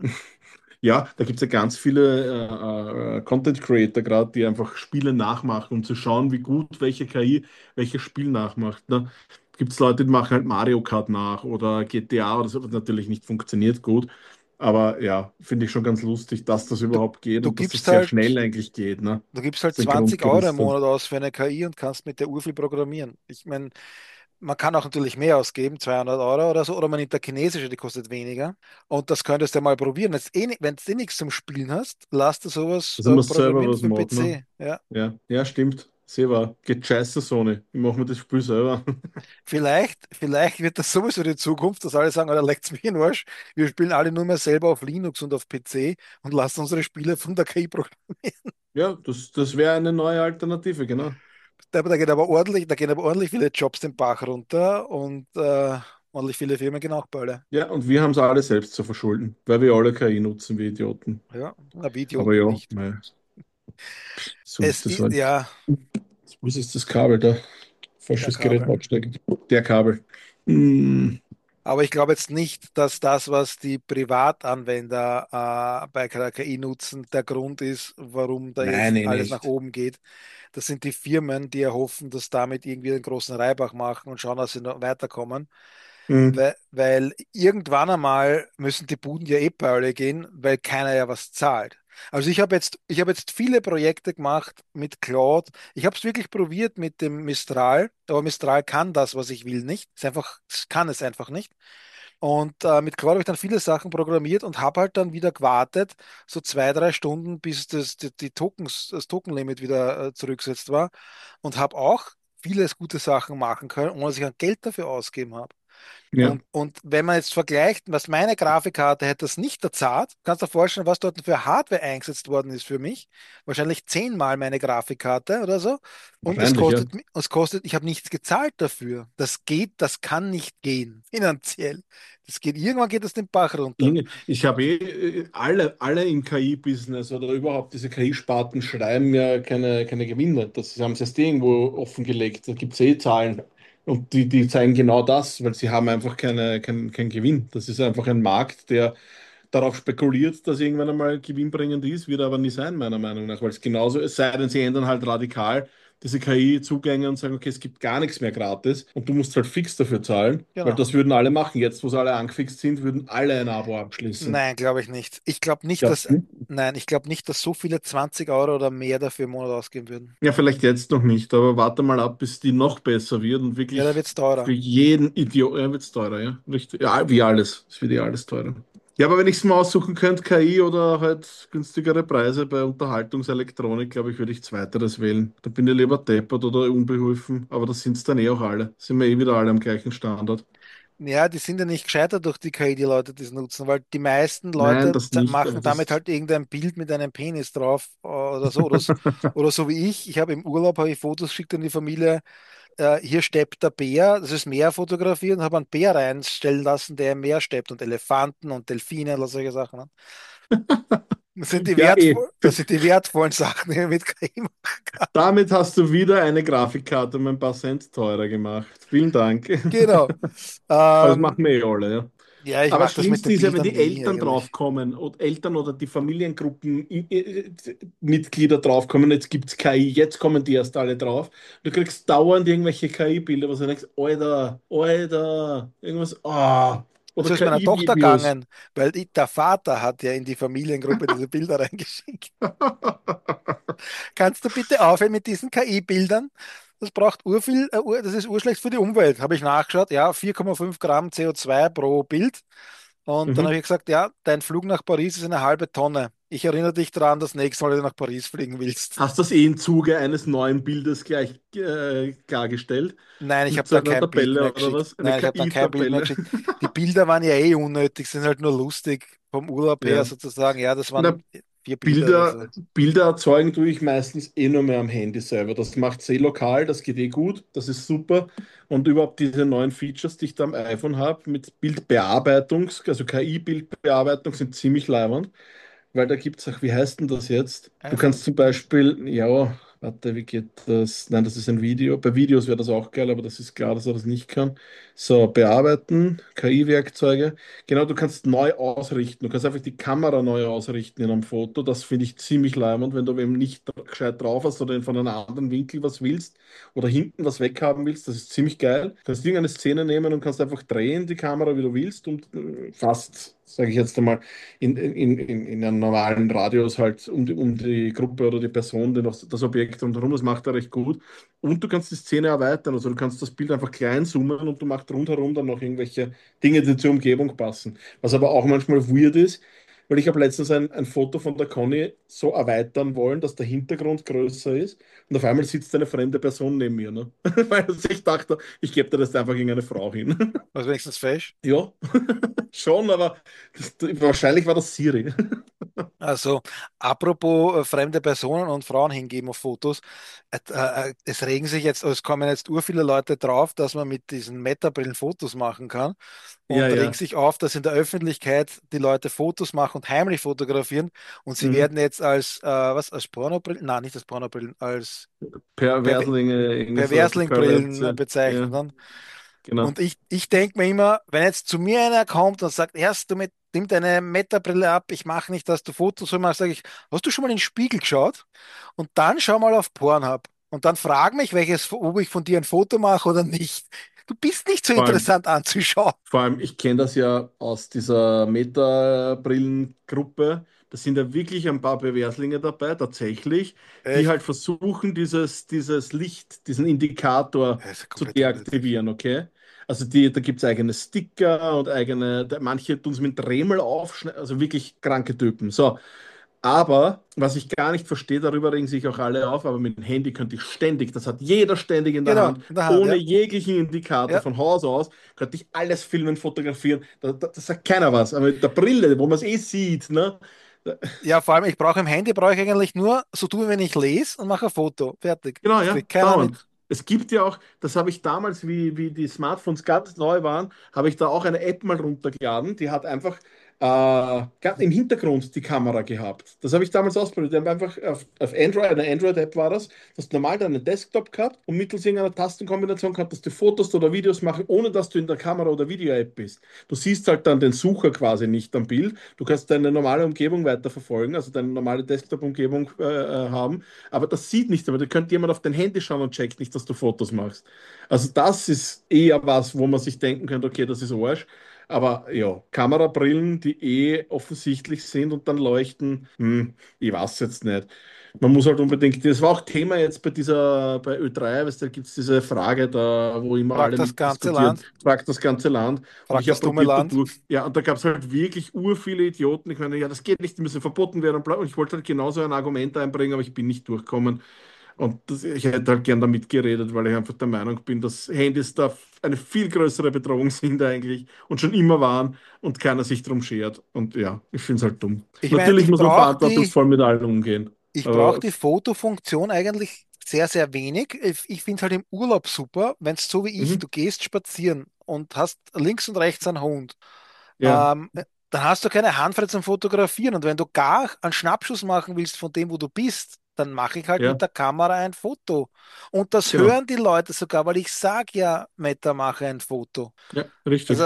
Ja, da gibt es ja ganz viele Content Creator gerade, die einfach Spiele nachmachen, um zu schauen, wie gut welche KI welches Spiel nachmacht. Ne? Gibt es Leute, die machen halt Mario Kart nach oder GTA oder so, was natürlich nicht funktioniert gut. Aber ja, finde ich schon ganz lustig, dass das Du, überhaupt geht du und dass das gibst sehr halt, schnell eigentlich geht, ne? du gibst halt Das ist ein 20 Euro im Grundgerüst. Monat aus für eine KI und kannst mit der urviel programmieren. Ich meine, man kann auch natürlich mehr ausgeben, 200 Euro oder so, oder man nimmt der chinesische, die kostet weniger. Und das könntest du mal probieren. Wenn du eh nichts zum Spielen hast, lass dir sowas Also muss selber programmieren was für den machen, ne? PC. Ja. Ja, ja, stimmt. Sehr wahr. Geht scheiße, Sony. Ich mache mir das Spiel selber. Vielleicht wird das sowieso die Zukunft, dass alle sagen, oder leckt's mich in den Arsch. Wir spielen alle nur mehr selber auf Linux und auf PC und lassen unsere Spiele von der KI programmieren. Ja, das wäre eine neue Alternative, genau. Da gehen aber ordentlich viele Jobs den Bach runter und ordentlich viele Firmen gehen auch pleite. Ja, und wir haben es alle selbst zu verschulden, weil wir alle KI nutzen wie Idioten. Ja, na, wie Aber Idioten ja, nicht. mei, so Es ist das ist, halt. ja, Wo ist das Kabel da? der Falsches Gerät Kabel. abgesteckt. Der Kabel. Hm, Aber ich glaube jetzt nicht, dass das, was die Privatanwender bei der KI nutzen, der Grund ist, warum da nein, jetzt nee, alles nach nicht. oben geht. Das sind die Firmen, die erhoffen, dass damit irgendwie einen großen Reibach machen und schauen, dass sie noch weiterkommen. Hm, Weil irgendwann einmal müssen die Buden ja eh pleite gehen, weil keiner ja was zahlt. Also ich habe jetzt viele Projekte gemacht mit Claude. Ich habe es wirklich probiert mit dem Mistral, aber Mistral kann das, was ich will, nicht. Es kann es einfach nicht. Und mit Claude habe ich dann viele Sachen programmiert und habe halt dann wieder gewartet, so 2, 3 Stunden, bis das Tokenlimit wieder zurückgesetzt war und habe auch vieles gute Sachen machen können, ohne dass ich ein Geld dafür ausgeben habe. ja, Und wenn man jetzt vergleicht, was meine Grafikkarte hätte das nicht erzahlt, kannst du dir vorstellen, was dort für Hardware eingesetzt worden ist für mich. Wahrscheinlich 10-mal meine Grafikkarte oder so. Und wahrscheinlich, ja. ich habe nichts gezahlt dafür. Das kann nicht gehen, finanziell. Irgendwann geht das den Bach runter. Ich habe alle im KI-Business oder überhaupt diese KI-Sparten schreiben ja keine Gewinne. Das haben sie erst irgendwo offengelegt. Da gibt es eh Zahlen. Und die zeigen genau das, weil sie haben einfach keinen Gewinn. Das ist einfach ein Markt, der darauf spekuliert, dass irgendwann einmal gewinnbringend ist, wird aber nie sein, meiner Meinung nach. Weil es genauso, es sei denn, sie ändern halt radikal. diese KI-Zugänge und sagen, okay, es gibt gar nichts mehr gratis und du musst halt fix dafür zahlen, weil Genau. das würden alle machen. Jetzt, wo sie alle angefixt sind, würden alle ein Abo abschließen. Nein, glaube ich nicht. Ich glaube nicht, Glaubst dass, du? nein, ich glaube nicht, dass so viele 20 € oder mehr dafür im Monat ausgeben würden. Ja, vielleicht jetzt noch nicht, aber warte mal ab, bis die noch besser wird und Ja, da wirklich wird es teurer. für jeden Idiot, ja, wird es teurer, ja. Richtig. Ja, wie alles. Es wird ja alles teurer. Ja, aber wenn ich es mal aussuchen könnte, KI oder halt günstigere Preise bei Unterhaltungselektronik, glaube ich, würde ich zweiteres wählen. Da bin ich lieber deppert oder unbeholfen, aber das sind es dann eh auch alle. Sind wir eh wieder alle am gleichen Standard. Ja, die sind ja nicht gescheitert durch die KI, die Leute, die es nutzen, weil die meisten Nein, Leute das nicht, aber machen damit das. halt irgendein Bild mit einem Penis drauf oder so. Oder so wie ich. Ich habe im Urlaub habe ich Fotos geschickt an die Familie. Hier steppt der Bär, das ist Meer fotografiert und habe einen Bär reinstellen lassen, der im Meer steppt und Elefanten und Delfine oder solche Sachen. Ne? Ja, eh. Das sind die wertvollen Sachen, die man mit KI machen kann. Damit hast du wieder eine Grafikkarte um ein paar Cent teurer gemacht. Vielen Dank. Genau. Aber das machen Ähm, wir eh alle, ja. ja, ich Aber mache das das mit Schlimmste den ist ja, wenn Bildern die nie Eltern eigentlich. draufkommen und Eltern oder die Familiengruppenmitglieder draufkommen, jetzt gibt es KI, jetzt kommen die erst alle drauf. Du kriegst dauernd irgendwelche KI-Bilder, wo du denkst, Alter, Alter, irgendwas, Und oder so ist meiner Tochter KI-Videos. gegangen, weil der Vater hat ja in die Familiengruppe diese Bilder reingeschickt. Kannst du bitte aufhören mit diesen KI-Bildern? Das braucht urviel, das ist urschlecht für die Umwelt. Habe ich nachgeschaut, ja, 4,5 Gramm CO2 pro Bild. Und dann habe Mhm. ich gesagt, ja, dein Flug nach Paris ist eine halbe Tonne. Ich erinnere dich daran, das nächste Mal, wenn du nach Paris fliegen willst. Hast du das eh im Zuge eines neuen Bildes gleich klargestellt? Nein, ich Mit habe so dann einer kein Bild mehr Tabelle oder geschickt. was? Eine Nein, ich habe dann kein Bild mehr KI-Tabelle. geschickt. Die Bilder waren ja eh unnötig, sind halt nur lustig vom Urlaub her Ja. sozusagen. Ja, das Na, waren 4 Bilder oder Bilder, so. Bilder erzeugen tue ich meistens eh nur mehr am Handy selber. Das macht sehr lokal, das geht eh gut, das ist super. Und überhaupt diese neuen Features, die ich da am iPhone habe, mit Bildbearbeitung, also KI-Bildbearbeitung, sind ziemlich leiwand. Weil da gibt es auch, wie heißt denn das jetzt? Du kannst iPhone. zum Beispiel, ja, warte, wie geht das? Nein, das ist ein Video. Bei Videos wäre das auch geil, aber das ist klar, dass er das nicht kann. So, bearbeiten, KI-Werkzeuge. Genau, du kannst neu ausrichten. Du kannst einfach die Kamera neu ausrichten in einem Foto. Das finde ich ziemlich leimend, wenn du eben nicht gescheit drauf hast oder von einem anderen Winkel was willst oder hinten was weghaben willst. Das ist ziemlich geil. Du kannst irgendeine Szene nehmen und kannst einfach drehen die Kamera, wie du willst und fast, sage ich jetzt einmal, in einem normalen Radius halt um die Gruppe oder die Person, das Objekt rundherum, das macht er recht gut. Und du kannst die Szene erweitern, also du kannst das Bild einfach klein zoomen und du machst rundherum dann noch irgendwelche Dinge, die zur Umgebung passen. Was aber auch manchmal weird ist, weil ich habe letztens ein Foto von der Conny so erweitern wollen, dass der Hintergrund größer ist und auf einmal sitzt eine fremde Person neben mir, ne? Weil ich dachte, ich gebe dir das einfach irgendeine Frau hin. Was wenigstens fesch. Ja, schon, aber wahrscheinlich war das Siri. Also, apropos fremde Personen und Frauen hingeben auf Fotos. Es regen sich jetzt, also es kommen jetzt ur viele Leute drauf, dass man mit diesen Meta-Brillen Fotos machen kann. Ja, Und regen ja. sich auf, dass in der Öffentlichkeit die Leute Fotos machen und heimlich fotografieren. Und sie Mhm. werden jetzt als Pornobrillen, nein, nicht als Pornobrillen, als Perver Perverslinge, irgendwie so, Perverslingbrillen Perverse. bezeichnet. Ja, Ne? genau. Und ich denke mir immer, wenn jetzt zu mir einer kommt und sagt, erst nimm deine Meta-Brille ab, ich mache nicht, dass du Fotos so machst, sage ich, hast du schon mal in den Spiegel geschaut? Und dann schau mal auf Pornhub. Und dann frag mich, ob ich von dir ein Foto mache oder nicht. Du bist nicht so Vor allem, interessant anzuschauen. vor allem, ich kenne das ja aus dieser Meta-Brillengruppe. Da sind ja wirklich ein paar Perverslinge dabei, tatsächlich, die halt Echt? versuchen, dieses Licht, diesen Indikator Das ist zu komplett unnötig. deaktivieren, okay? Also da gibt es eigene Sticker und manche tun es mit Dremel aufschneiden, also wirklich kranke Typen. So, aber was ich gar nicht verstehe, darüber regen sich auch alle auf, aber mit dem Handy könnte ich ständig, das hat jeder ständig in der Genau, Hand, in der Hand, ohne ja. jeglichen Indikator Ja, von Haus aus, könnte ich alles filmen, fotografieren. Das sagt keiner was. Aber mit der Brille, wo man es eh sieht, ne? Da- ja, vor allem, im Handy brauche ich eigentlich nur so tun, wenn ich lese und mache ein Foto. Fertig. Genau, Das ja, kriegt keiner mit. dauernd. Es gibt ja auch, das habe ich damals, wie die Smartphones ganz neu waren, habe ich da auch eine App mal runtergeladen, die hat einfach im Hintergrund die Kamera gehabt. Das habe ich damals ausprobiert. Wir haben einfach auf Android, eine Android-App war das, du hast normal deinen Desktop gehabt und mittels irgendeiner Tastenkombination konntest du Fotos oder Videos machen, ohne dass du in der Kamera- oder Video-App bist. Du siehst halt dann den Sucher quasi nicht am Bild. Du kannst deine normale Umgebung weiterverfolgen, also deine normale Desktop-Umgebung haben, aber das sieht nicht, aber da könnte jemand auf dein Handy schauen und checkt nicht, dass du Fotos machst. Also das ist eher was, wo man sich denken könnte, okay, das ist Arsch. Aber ja, Kamerabrillen, die offensichtlich sind und dann leuchten, ich weiß jetzt nicht. Man muss halt unbedingt, das war auch Thema jetzt bei Ö3, weißt du, da gibt es diese Frage da, wo immer Fragt alle das ganze mitdiskutieren, Land, fragt das ganze Land. Und fragt ich habe das dumme probiert Land. dadurch, ja, und da gab es halt wirklich ur viele Idioten. Ich meine, ja, das geht nicht, die müssen verboten werden und bla. Und ich wollte halt genauso ein Argument einbringen, aber ich bin nicht durchgekommen. Und ich hätte halt gern damit geredet, weil ich einfach der Meinung bin, dass Handys da eine viel größere Bedrohung sind eigentlich und schon immer waren und keiner sich drum schert. Und ja, ich finde es halt dumm. Ich meine, Natürlich muss man verantwortungsvoll mit allen umgehen. ich brauche Aber die Fotofunktion eigentlich sehr, sehr wenig. Ich finde es halt im Urlaub super, wenn es so wie ich, mhm, du gehst spazieren und hast links und rechts einen Hund. ja, Ähm, Dann hast du keine Handfrei zum Fotografieren. Und wenn du gar einen Schnappschuss machen willst von dem, wo du bist, dann mache ich halt mit ja, der Kamera ein Foto. Und das genau. hören die Leute sogar, weil ich sage ja, Meta, mache ein Foto. Ja, Also, richtig.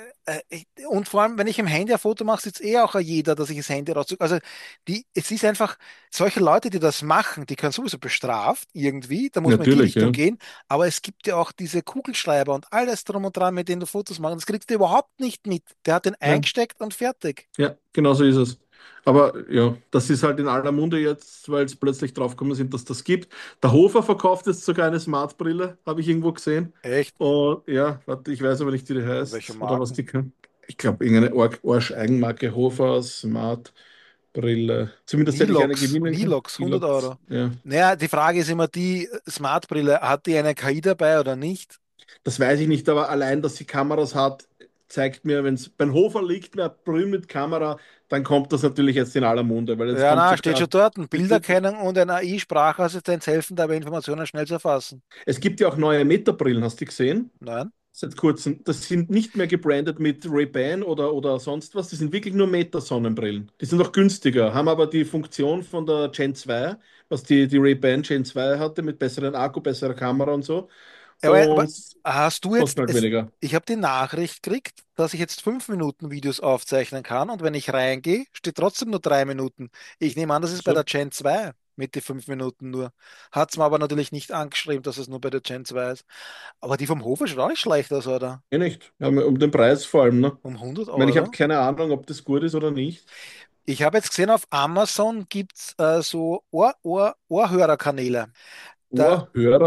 und vor allem, wenn ich im Handy ein Foto mache, sieht es eh auch jeder, dass ich das Handy rausziehe. Also, es ist einfach, solche Leute, die das machen, die können sowieso bestraft, irgendwie, da muss man in die Natürlich, Richtung ja. gehen. Aber es gibt ja auch diese Kugelschreiber und alles drum und dran, mit denen du Fotos machst. Das kriegst du überhaupt nicht mit. Der hat den Ja, eingesteckt und fertig. ja, genau so ist es. Aber ja, das ist halt in aller Munde jetzt, weil es plötzlich draufgekommen sind, dass das gibt. Der Hofer verkauft jetzt sogar eine Smart-Brille, habe ich irgendwo gesehen. Echt? Und ja, warte, ich weiß aber nicht, wie die Welche heißt oder was Marken? die kann. Ich glaube, irgendeine Arsch-Eigenmarke, Hofer Smart-Brille. Zumindest hätte ich eine gewinnen können. Nilox, 100 Elox, Euro. ja. Naja, die Frage ist immer die, Smartbrille, hat die eine KI dabei oder nicht? Das weiß ich nicht, aber allein, dass sie Kameras hat, zeigt mir, wenn es beim Hofer liegt, eine Brille mit Kamera, dann kommt das natürlich jetzt in aller Munde, weil jetzt Ja, kommt na, sie steht schon gerade. dort. Bilderkennung und ein AI-Sprachassistenz helfen dabei, Informationen schnell zu erfassen. Es gibt ja auch neue Meta-Brillen, hast du die gesehen? Nein? Seit kurzem. Das sind nicht mehr gebrandet mit Ray-Ban oder sonst was. Die sind wirklich nur Meta-Sonnenbrillen. Die sind auch günstiger, haben aber die Funktion von der Gen 2, was die Ray-Ban Gen 2 hatte, mit besseren Akku, besserer Kamera und so. Ja, aber Und hast du kostet jetzt, halt weniger. ich habe die Nachricht gekriegt, dass ich jetzt 5 Minuten Videos aufzeichnen kann und wenn ich reingehe, steht trotzdem nur 3 Minuten. Ich nehme an, das ist bei der So, Gen 2 mit den 5 Minuten nur. Hat es mir aber natürlich nicht angeschrieben, dass es nur bei der Gen 2 ist. Aber die vom Hofer schaut auch nicht schlecht aus, oder? eh nicht. Ja, um den Preis vor allem, ne? Um 100 Ich meine, ich habe Euro. keine Ahnung, ob das gut ist oder nicht. Ich habe jetzt gesehen, auf Amazon gibt es so Ohrhörerkanäle. Da,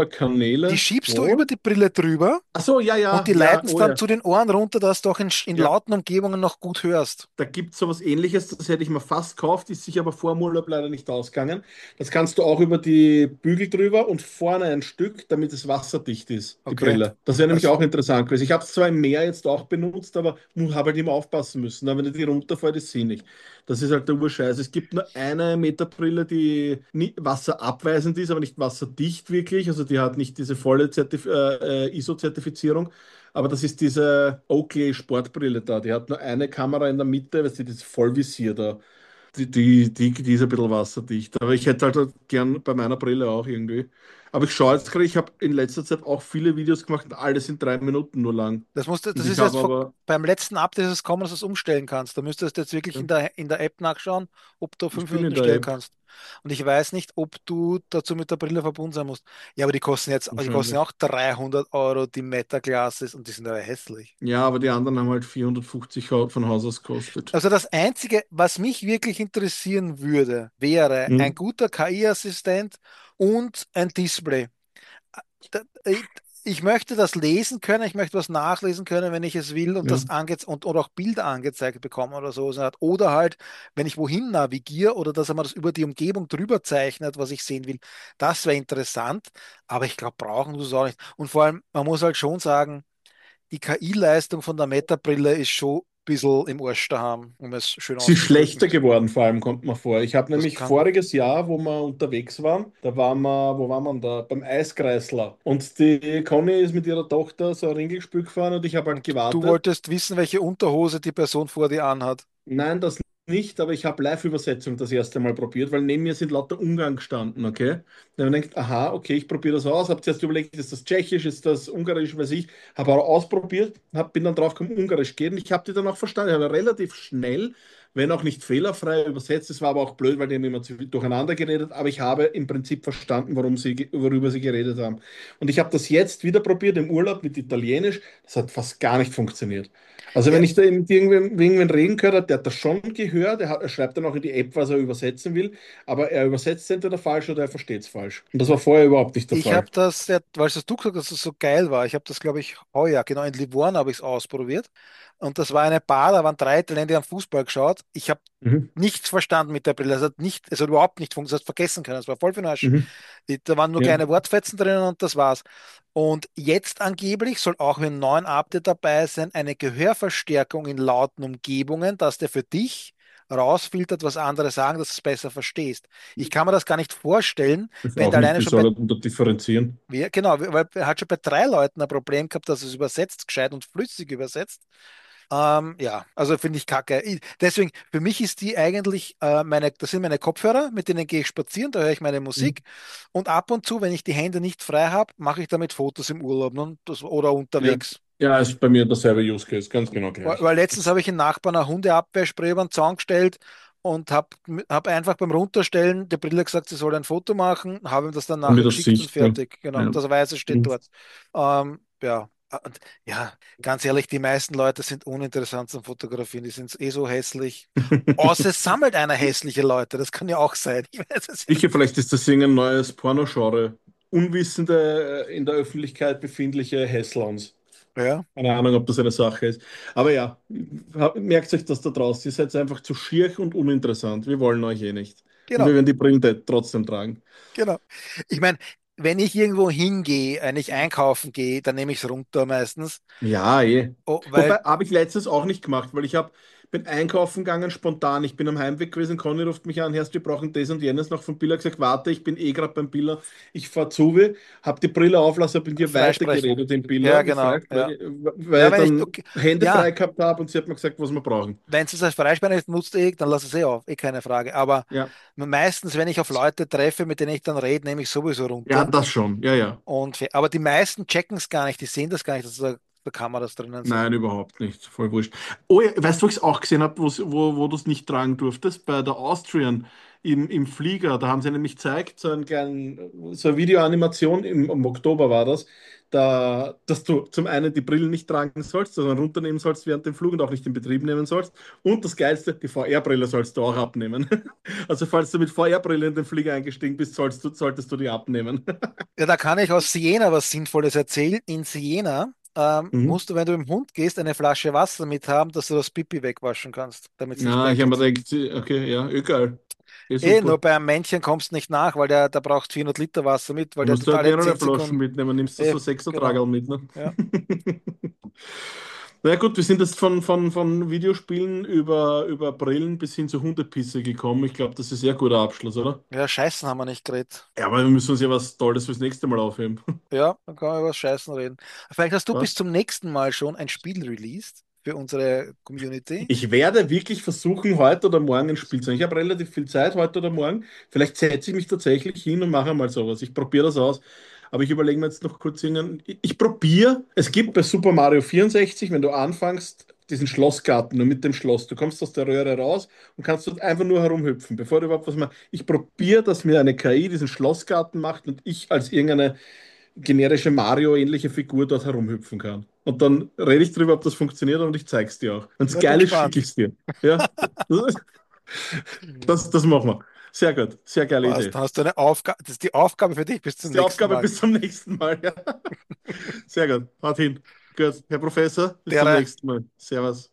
die Ohrhörerkanäle. schiebst du über Wo? die Brille drüber. Ach so, ja, Und ja, die ja, leiten es oh dann ja. zu den Ohren runter, dass du auch in Ja, lauten Umgebungen noch gut hörst. da gibt es sowas Ähnliches, das hätte ich mir fast gekauft, ist sich aber vor dem Urlaub leider nicht ausgegangen. Das kannst du auch über die Bügel drüber und vorne ein Stück, damit es wasserdicht ist, die Okay. Brille. Das wäre nämlich Das, auch interessant gewesen. Ich habe es zwar im Meer jetzt auch benutzt, aber habe halt immer aufpassen müssen. Aber wenn die runterfällt, ist sie nicht. Das ist halt der Urscheiß. Es gibt nur eine Metabrille, die wasserabweisend ist, aber nicht wasserdicht wirklich. Also die hat nicht diese volle ISO-Zertifizierung. Aber das ist diese Oakley Sportbrille da. Die hat nur eine Kamera in der Mitte, weißt du, das Vollvisier da. Die ist ein bisschen wasserdicht. Aber ich hätte halt gern bei meiner Brille auch irgendwie. Aber ich schaue jetzt gerade, ich habe in letzter Zeit auch viele Videos gemacht und alle sind 3 Minuten nur lang. das Und ich ist jetzt habe aber, beim letzten Update ist es gekommen, dass du es umstellen kannst. Da müsstest du jetzt wirklich ja, in der App nachschauen, ob du ich fünf bin in Minuten der stellen App kannst. Und ich weiß nicht, ob du dazu mit der Brille verbunden sein musst. Ja, aber die kosten ja wahrscheinlich. auch 300 Euro, die Meta Glasses, und die sind aber hässlich. Ja, aber die anderen haben halt 450 von Haus aus gekostet. Also das Einzige, was mich wirklich interessieren würde, wäre ein Hm? guter KI-Assistent und ein Display. Da- Ich ich möchte das lesen können, ich möchte was nachlesen können, wenn ich es will und Ja. das und oder auch Bilder angezeigt bekommen oder so. Oder halt, wenn ich wohin navigiere oder dass er mir das über die Umgebung drüber zeichnet, was ich sehen will. Das wäre interessant, aber ich glaube, brauchen du es auch nicht. Und vor allem, man muss halt schon sagen, die KI-Leistung von der Meta-Brille ist schon bisschen im Arsch da haben, um es schön Sie ist auszudrücken. schlechter geworden, vor allem kommt mir vor. Ich habe Das nämlich kann. voriges Jahr, wo wir unterwegs waren, da waren wir, wo war man da? Beim Eiskreisler. Und die Conny ist mit ihrer Tochter so ein Ringelspiel gefahren und ich habe halt Und du gewartet. wolltest wissen, welche Unterhose die Person vor dir anhat. Nein, das nicht, aber ich habe Live-Übersetzung das erste Mal probiert, weil neben mir sind lauter Ungarn gestanden, okay? Dann habe ich gedacht, aha, okay, ich probiere das aus. Habe zuerst überlegt, ist das Tschechisch, ist das Ungarisch, weiß ich. Habe auch ausprobiert, bin dann drauf gekommen, Ungarisch geht. Und ich habe die dann auch verstanden. Ich habe relativ schnell, wenn auch nicht fehlerfrei übersetzt. Es war aber auch blöd, weil die haben immer zu viel durcheinander geredet. Aber ich habe im Prinzip verstanden, worüber sie geredet haben. Und ich habe das jetzt wieder probiert im Urlaub mit Italienisch. Das hat fast gar nicht funktioniert. Also Ja, wenn ich da mit irgendwen reden gehört habe, der hat das schon gehört, er schreibt dann auch in die App, was er übersetzen will, aber er übersetzt es entweder falsch oder er versteht es falsch. Und das war vorher überhaupt nicht der ich habe Fall. das, ja, weil es du gesagt hast, dass es so geil war. Ich habe das, glaube ich, heuer, genau in Livorno habe ich es ausprobiert. Und das war eine Bar, da waren drei Italiener, die haben Fußball geschaut. Ich habe Mhm. nichts verstanden mit der Brille. Es hat überhaupt nicht funktioniert, es hat vergessen können. Es war voll für den Arsch. Mhm. Da waren nur Ja. kleine Wortfetzen drinnen und das war's. Und jetzt angeblich soll auch im neuen Update dabei sein, eine Gehörverstärkung in lauten Umgebungen, dass der für dich rausfiltert, was andere sagen, dass du es besser verstehst. Ich kann mir das gar nicht vorstellen, Ist wenn auch der nicht, alleine wie schon bei soll er denn da differenzieren? genau, weil er hat schon bei drei Leuten ein Problem gehabt, dass es übersetzt, gescheit und flüssig übersetzt. Ja, also finde ich kacke. Deswegen, für mich ist die eigentlich das sind meine Kopfhörer, mit denen gehe ich spazieren, da höre ich meine Mhm. Musik und ab und zu, wenn ich die Hände nicht frei habe, mache ich damit Fotos im Urlaub, ne, oder Ja. unterwegs. Ja, ist bei mir derselbe Use Case, ganz genau gleich. Weil letztens habe ich einen Nachbarn eine Hundeabwehrspray über den Zaun gestellt und hab einfach beim Runterstellen der Brille gesagt, sie soll ein Foto machen, habe ihm das dann Und nachher mit der geschickt und Sicht, ja. fertig. Genau, Ja. das Weiße steht Mhm. dort. Ja. Und ja, ganz ehrlich, die meisten Leute sind uninteressant zum Fotografieren, die sind eh so hässlich. Außer es sammelt einer hässliche Leute, das kann ja auch sein. Ich weiß es ja Sicher, nicht. vielleicht ist das ein neues Pornogenre. Unwissende, in der Öffentlichkeit befindliche Hässlons. Ja, Keine Ahnung, ob das eine Sache ist. Aber ja, merkt euch das da draußen. Ihr seid einfach zu schier und uninteressant. Wir wollen euch eh nicht. Und wir genau, werden die Brillen trotzdem tragen. genau. Ich meine, wenn ich irgendwo hingehe, nicht einkaufen gehe, dann nehme ich es runter meistens. Ja, eh. Oh, weil Wobei, habe ich letztens auch nicht gemacht, weil bin einkaufen gegangen spontan. Ich bin am Heimweg gewesen. Conny ruft mich an, Herrst, wir brauchen das und jenes noch vom Biller. Gesagt, warte, ich bin eh gerade beim Biller. Ich fahr zu, habe die Brille auflassen, habe mit ihr freisprechen. weitergeredet im Ja, Biller, wie genau. Ja. weil Ja, ich wenn ich, dann okay. Hände Ja, frei gehabt habe und sie hat mir gesagt, was wir brauchen. wenn es als Freisprecher nutzt, dann lass es eh auf. Eh keine Frage. Aber Ja, meistens, wenn ich auf Leute treffe, mit denen ich dann rede, nehme ich sowieso ja, runter. das schon. Ja, ja. Aber die meisten checken es gar nicht, die sehen das gar nicht, dass da Kameras drinnen sind. Nein, überhaupt nicht. Voll wurscht. Oh ja, weißt du, wo ich es auch gesehen habe, wo du es nicht tragen durftest? Bei der Austrian im Flieger. Da haben sie nämlich gezeigt, so eine Videoanimation, im Oktober war das, dass du zum einen die Brillen nicht tragen sollst, sondern runternehmen sollst während dem Flug und auch nicht in Betrieb nehmen sollst. Und das Geilste, die VR-Brille sollst du auch abnehmen. Also falls du mit VR-Brille in den Flieger eingestiegen bist, solltest du die abnehmen. Ja, da kann ich aus Siena was Sinnvolles erzählen. In Siena Mhm. musst du, wenn du im Hund gehst, eine Flasche Wasser mit haben, dass du das Pipi wegwaschen kannst, damit es nicht Ja, ich habe deckelt. mir gedacht, okay, ja, egal. Eh Nur super. bei einem Männchen kommst du nicht nach, weil der braucht 400 Liter Wasser mit, weil Du der musst tut halt alle mehrere 10 Flaschen Sekunden. mitnehmen, nimmst du so sechser Genau. Tragerl mit, ne? Ja. Na ja, gut, wir sind jetzt von Videospielen über Brillen bis hin zu Hundepisse gekommen. Ich glaube, das ist ein sehr guter Abschluss, oder? Ja, Scheißen haben wir nicht geredet. Ja, aber wir müssen uns ja was Tolles fürs nächste Mal aufheben. Ja, dann kann man über das Scheißen reden. Vielleicht hast du bis Was? zum nächsten Mal schon ein Spiel released für unsere Community. Ich werde wirklich versuchen, heute oder morgen ein Spiel zu machen. Ich habe relativ viel Zeit heute oder morgen. Vielleicht setze ich mich tatsächlich hin und mache mal sowas. Ich probiere das aus. Aber ich überlege mir jetzt noch kurz ich probiere. Es gibt bei Super Mario 64, wenn du anfängst, diesen Schlossgarten nur mit dem Schloss. Du kommst aus der Röhre raus und kannst dort einfach nur herumhüpfen, bevor du überhaupt was machst. Ich probiere, dass mir eine KI diesen Schlossgarten macht und ich als irgendeine generische Mario-ähnliche Figur dort herumhüpfen kann. Und dann rede ich drüber, ob das funktioniert und ich zeig's dir auch. Wenn's Ja, bin geil ist, schicke gespannt. ich's dir. Ja, das machen wir. Sehr gut, sehr geile Was, Idee. dann hast du eine Aufgabe. Das ist die Aufgabe für dich bis Das zum ist die nächsten Aufgabe Mal. bis zum nächsten Mal. Ja. Sehr gut, haut hin. Gut, Herr Professor, bis zum Der nächsten Mal. Servus.